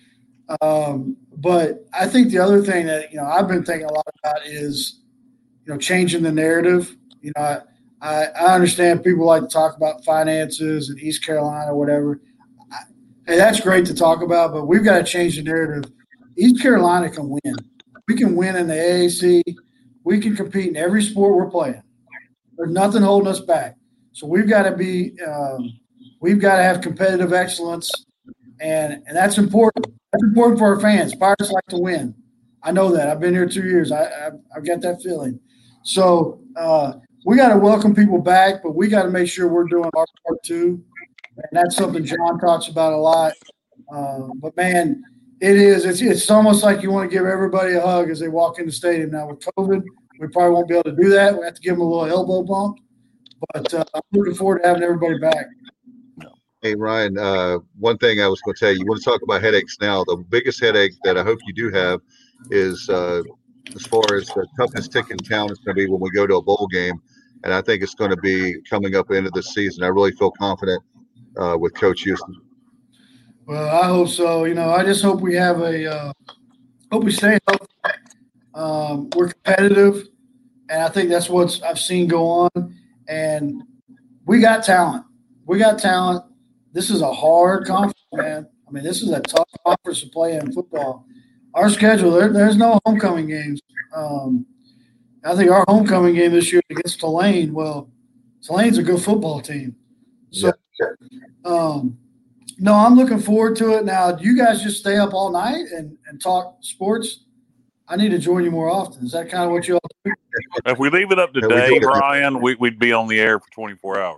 Um, but I think the other thing that you know I've been thinking a lot about is you know changing the narrative. You know. I, I, I understand people like to talk about finances and East Carolina or whatever. I, hey, that's great to talk about, but we've got to change the narrative. East Carolina can win. we can win in the A A C. We can compete in every sport we're playing. There's nothing holding us back. So we've got to be, um, we've got to have competitive excellence, and and that's important. That's important for our fans. Pirates like to win. I know that. I've been here two years. I, I've, I've got that feeling. So uh, we got to welcome people back, but we got to make sure we're doing our part too. And that's something John talks about a lot. Uh, but, man, it is. It's, it's almost like you want to give everybody a hug as they walk in the stadium. Now, with COVID, we probably won't be able to do that. We have to give them a little elbow bump. But uh, I'm looking forward to having everybody back. Hey, Ryan, uh, one thing I was going to tell you, you want to talk about headaches now. The biggest headache that I hope you do have is uh, as far as the toughest tick in town is going to be when we go to a bowl game. And I think it's going to be coming up into the season. I really feel confident uh, with Coach Houston. Well, I hope so. You know, I just hope we have a uh, – hope we stay healthy. Um, we're competitive, and I think that's what I've seen go on. And we got talent. We got talent. This is a hard conference, man. I mean, this is a tough conference to play in football. Our schedule, there, there's no homecoming games. Um, I think our homecoming game this year against Tulane, well, Tulane's a good football team. So, yeah. um, no, I'm looking forward to it. Now, do you guys just stay up all night and, and talk sports? I need to join you more often. Is that kind of what you all do? If we leave it up to Dave, Ryan, we, we'd be on the air for twenty-four hours.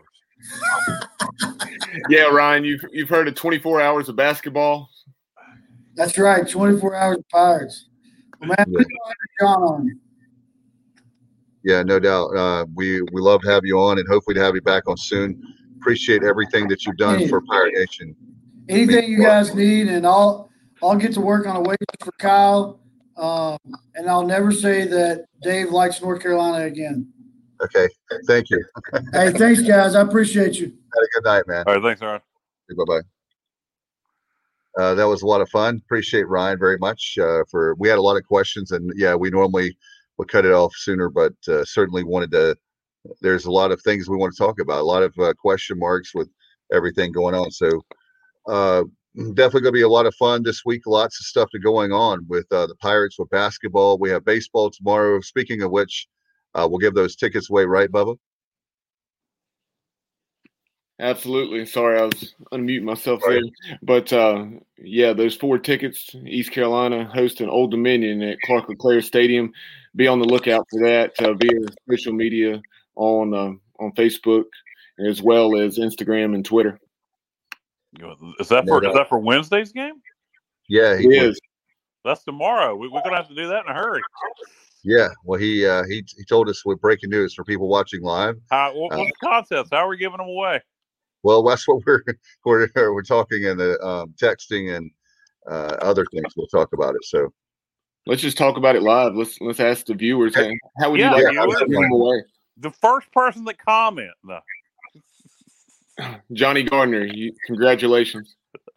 Yeah, Ryan, you've you've heard of twenty-four hours of basketball? That's right, twenty-four hours of Pirates. Well, man, Yeah. John on. Yeah, no doubt. Uh, we we love to have you on, and hopefully to have you back on soon. Appreciate everything that you've done Hey. for Pirate Nation. Anything you guys need, and I'll I'll get to work on a waiver for Kyle. Um, and I'll never say that Dave likes North Carolina again. Okay, thank you. Hey, thanks, guys. I appreciate you. Have a good night, man. All right, thanks, Ryan. Bye bye. Uh, that was a lot of fun. Appreciate Ryan very much uh, for. We had a lot of questions, and yeah, we normally would cut it off sooner, but uh, certainly wanted to. There's a lot of things we want to talk about. A lot of uh, question marks with everything going on. So uh, definitely going to be a lot of fun this week. Lots of stuff to going on with uh, the Pirates, with basketball. We have baseball tomorrow. Speaking of which, uh, we'll give those tickets away, right, Bubba? Absolutely. Sorry, I was unmuting myself there. But, uh, yeah, those four tickets, East Carolina hosting Old Dominion at Clark LeClaire Stadium. Be on the lookout for that uh, via social media on uh, on Facebook as well as Instagram and Twitter. Is that for is that for Wednesday's game? Yeah, It is. That's tomorrow. We, we're going to have to do that in a hurry. Yeah, well, he uh, he he told us with breaking news for people watching live. How, what, what's the contest? How are we giving them away? Well, that's what we're we're we're talking in the um, texting and uh, other things. We'll talk about it. So Let's just talk about it live. Let's let's ask the viewers. How, how would Yeah, you like yeah, to give them away? The first person that comment. No. Johnny Gardner, you, congratulations.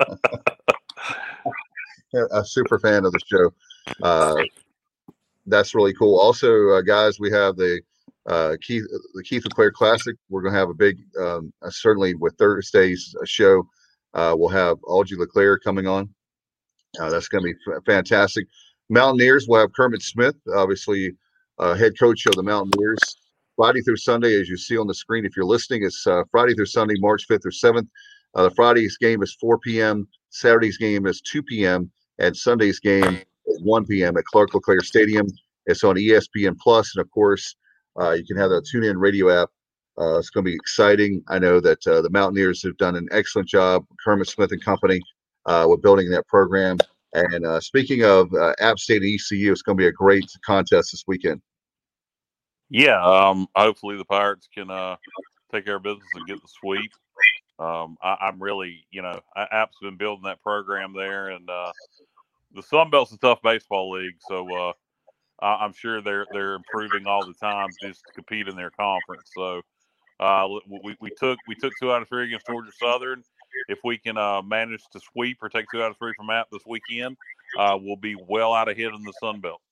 a super fan of the show. Uh, that's really cool. Also, uh, guys, we have the uh, Keith the Keith LeClaire Classic. We're going to have a big, um, uh, certainly with Thursday's show, uh, we'll have Algie LeClaire coming on. Uh, that's going to be f- fantastic. Mountaineers, we'll have Kermit Smith, obviously uh, head coach of the Mountaineers. Friday through Sunday, as you see on the screen, if you're listening, it's uh, Friday through Sunday, March fifth or seventh. Uh, the Friday's game is four p.m., Saturday's game is two p.m., and Sunday's game is one p.m. at Clark LeClaire Stadium. It's on E S P N Plus, and of course, uh, you can have the TuneIn Radio app. Uh, it's going to be exciting. I know that uh, the Mountaineers have done an excellent job, Kermit Smith and company, uh, with building that program. And uh, speaking of uh, App State and E C U, it's going to be a great contest this weekend. Yeah, um, hopefully the Pirates can uh, take care of business and get the sweep. Um, I, I'm really, you know, I, App's been building that program there, and uh, the Sun Belt's a tough baseball league, so uh, I, I'm sure they're they're improving all the time just to compete in their conference. So uh, we we took we took two out of three against Georgia Southern. If we can uh, manage to sweep or take two out of three from App this weekend, uh, we'll be well out ahead in the Sun Belt.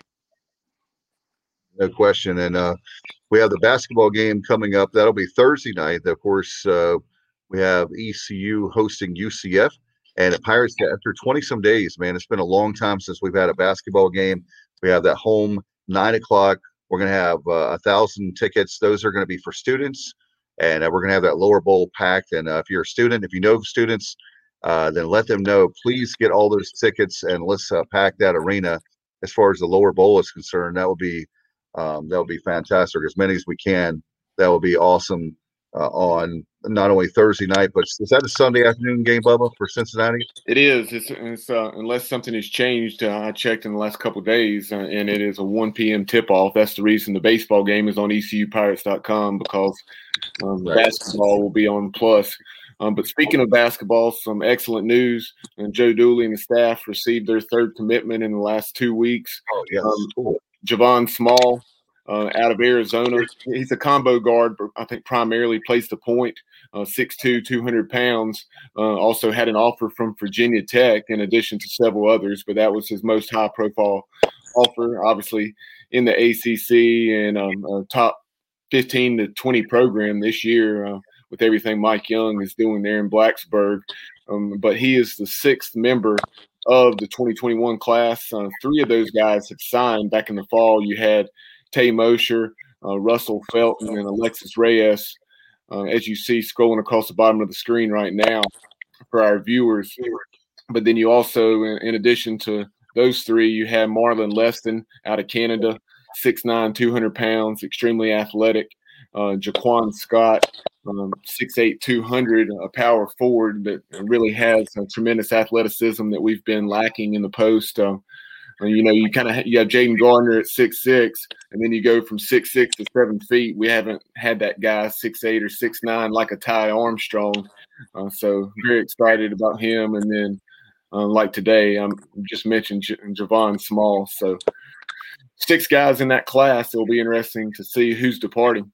No question. And uh, we have the basketball game coming up. That'll be Thursday night. Of course, uh, we have E C U hosting U C F. And the Pirates, after twenty-some days, man, it's been a long time since we've had a basketball game. We have that home nine o'clock. We're going to have uh, a thousand tickets. Those are going to be for students, and uh, we're going to have that lower bowl packed. And uh, if you're a student, if you know students, uh, then let them know. Please get all those tickets and let's uh, pack that arena. As far as the lower bowl is concerned, that would be um, that would be fantastic. As many as we can, that would be awesome. Uh, on not only Thursday night, but is that a Sunday afternoon game, Bubba, for Cincinnati? It is. It's, it's uh, unless something has changed. Uh, I checked in the last couple of days, uh, and it is a one p.m. tip-off. That's the reason the baseball game is on E C U Pirates dot com, because um, right. basketball will be on Plus. Um, but speaking of basketball, some excellent news. And Joe Dooley and the staff received their third commitment in the last two weeks. Oh, yes. Um, Cool. Javon Small. Uh, out of Arizona. He's a combo guard, but I think primarily plays the point, uh, six two, two hundred pounds. Uh, also had an offer from Virginia Tech in addition to several others, but that was his most high-profile offer, obviously in the A C C and um, a top fifteen to twenty program this year uh, with everything Mike Young is doing there in Blacksburg. Um, but he is the sixth member of the twenty twenty-one class. Uh, three of those guys have signed back in the fall. You had Tay Mosher, uh, Russell Felton, and Alexis Reyes, uh, as you see scrolling across the bottom of the screen right now for our viewers. But then you also, in, in addition to those three, you have Marlon Leston out of Canada, six nine, two hundred pounds, extremely athletic. Uh, Jaquan Scott, um, six eight, two hundred, a power forward that really has a tremendous athleticism that we've been lacking in the post. Uh, You know, you kind of you have Jaden Gardner at six six, and then you go from six six to seven feet. We haven't had that guy six eight or six nine like a Ty Armstrong. Uh, so very excited about him. And then, uh, like today, I um, just mentioned J- Javon Small. So six guys in that class. It'll be interesting to see who's departing.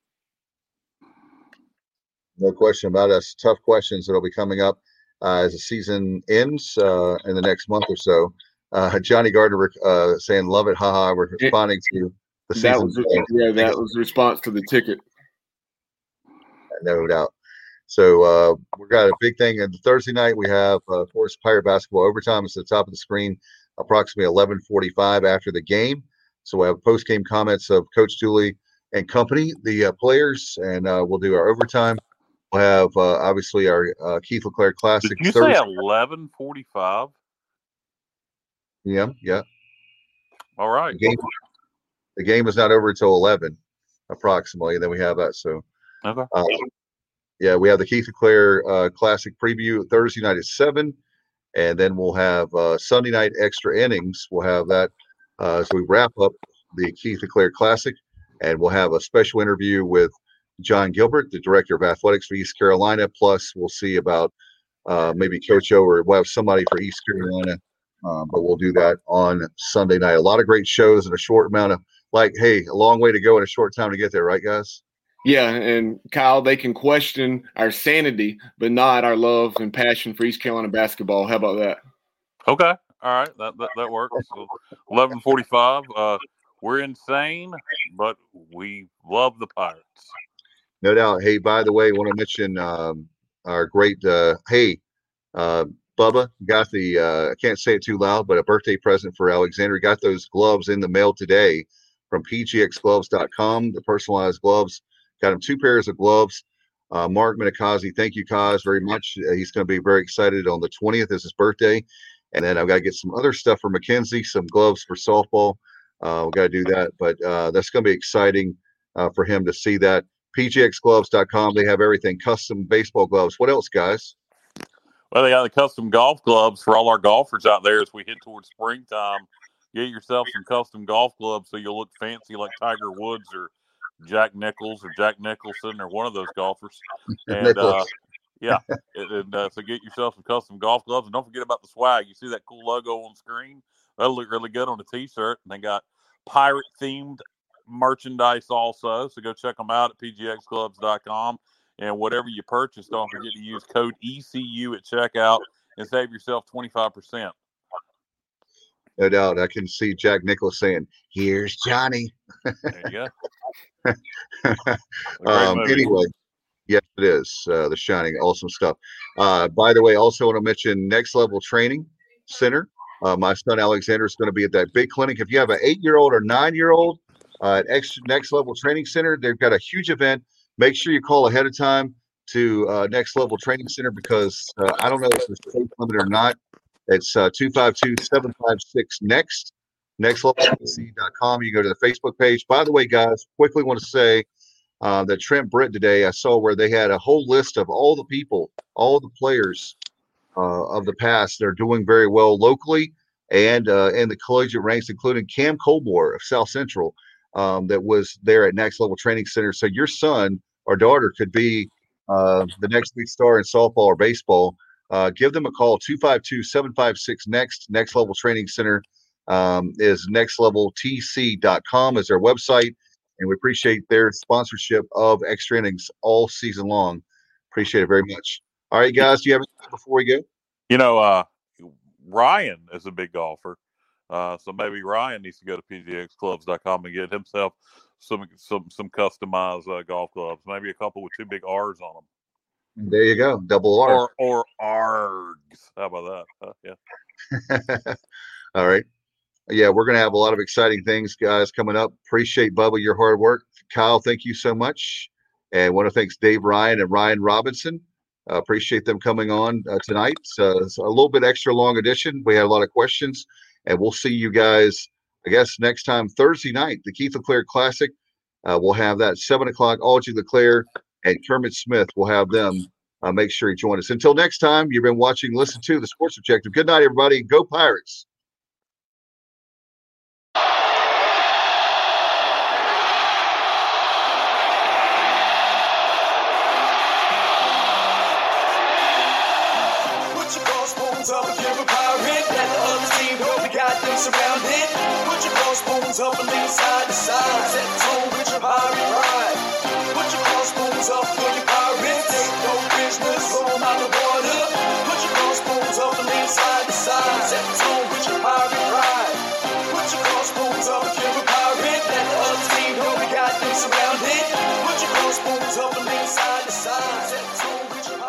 No question about it. That's tough questions that'll be coming up uh, as the season ends uh, in the next month or so. Uh, Johnny Gardner uh, saying, love it, haha. We're responding to the that season. Was, yeah, that was the response to the ticket. No doubt. So uh, we've got a big thing. And Thursday night, we have, uh, of course, Pirate Basketball Overtime. It's at the top of the screen, approximately eleven forty-five after the game. So we have post-game comments of Coach Dooley and company, the uh, players, and uh, we'll do our overtime. We'll have, uh, obviously, our uh, Keith LeClaire Classic. Did you Thursday. say eleven forty-five? Yeah, yeah. All right. The game, the game is not over until eleven, approximately, and then we have that. So, okay. Uh, yeah, we have the Keith LeClaire uh, Classic preview Thursday night at seven, and then we'll have uh, Sunday night extra innings. We'll have that uh, as we wrap up the Keith LeClaire Classic, and we'll have a special interview with John Gilbert, the director of athletics for East Carolina. Plus, we'll see about uh, maybe Coach O, or we'll have somebody for East Carolina. Um, but we'll do that on Sunday night. A lot of great shows in a short amount of, like, hey, a long way to go in a short time to get there, right, guys? Yeah, and Kyle, they can question our sanity, but not our love and passion for East Carolina basketball. How about that? Okay. All right. That that, that works. So eleven forty-five. Uh, we're insane, but we love the Pirates. No doubt. Hey, by the way, I want to mention um, our great, uh, hey, uh, Bubba got the, uh, I can't say it too loud, but a birthday present for Alexander. Got those gloves in the mail today from P G X gloves dot com, the personalized gloves. Got him two pairs of gloves. Uh, Mark Minikazi, thank you, Kaz, very much. Uh, he's going to be very excited on the twentieth is his birthday. And then I've got to get some other stuff for Mackenzie, some gloves for softball. Uh, we've got to do that. But uh, that's going to be exciting uh, for him to see that. P G X gloves dot com, they have everything, custom baseball gloves. What else, guys? Well, they got the custom golf gloves for all our golfers out there as we head towards springtime. Get yourself some custom golf gloves so you'll look fancy like Tiger Woods or Jack Nicklaus or Jack Nicholson or one of those golfers. And, uh, yeah, and, and uh, so get yourself some custom golf gloves. And don't forget about the swag. You see that cool logo on screen? That'll look really good on a T-shirt. And they got pirate-themed merchandise also. So go check them out at P G X gloves dot com. And whatever you purchase, don't forget to use code E C U at checkout and save yourself twenty-five percent. No doubt. I can see Jack Nicklaus saying, here's Johnny. There you go. um, anyway, yes, it is. Uh, The Shining. Awesome stuff. Uh, by the way, also want to mention Next Level Training Center Uh, my son Alexander is going to be at that big clinic. If you have an eight-year-old or nine-year-old uh, at X, Next Level Training Center, they've got a huge event. Make sure you call ahead of time to uh, Next Level Training Center because uh, I don't know if there's a space limit or not. It's uh, two five two, seven five six, next, next level t c dot com. You go to the Facebook page. By the way, guys, quickly want to say uh, that Trent Britt today, I saw where they had a whole list of all the people, all the players uh, of the past that are doing very well locally and uh, in the collegiate ranks, including Cam Colmore of South Central um, that was there at Next Level Training Center. So your son or daughter could be uh, the next big star in softball or baseball. Uh, give them a call, two five two, seven five six, next. Next Level Training Center um, is next level t c dot com is their website. And we appreciate their sponsorship of Extra Innings all season long. Appreciate it very much. All right, guys, do you have anything before we go? You know, uh, Ryan is a big golfer. Uh, so maybe Ryan needs to go to p g x clubs dot com and get himself some some some customized uh, golf clubs, maybe a couple with two big R's on them. There you go, double R. Or or args. How about that? Uh, yeah. All right. Yeah, we're going to have a lot of exciting things, guys, coming up. Appreciate, Bubba, your hard work. Kyle, thank you so much. And I want to thank Dave Ryan and Ryan Robinson. Uh, appreciate them coming on uh, tonight. So it's a little bit extra long edition. We had a lot of questions. And we'll see you guys, I guess, next time Thursday night, the Keith LeClaire Classic. Uh, we'll have that seven o'clock. Audrey LeClaire and Kermit Smith will have them. Uh, make sure you join us. Until next time, you've been watching, listen to the Sports Objective. Good night, everybody. Go Pirates. Put your crossbones up if you're a pirate. Let the other team know we got them surrounded. Put your crossbones up and lean side to side. Set the tone with your pirate pride. Put your crossbones up for your pirates. Take no business, throw them out the water. Put your crossbones up and lean side to side. Set the tone with your pirate pride. Put your crossbones up if you're a pirate. Let the other team know we got them surrounded.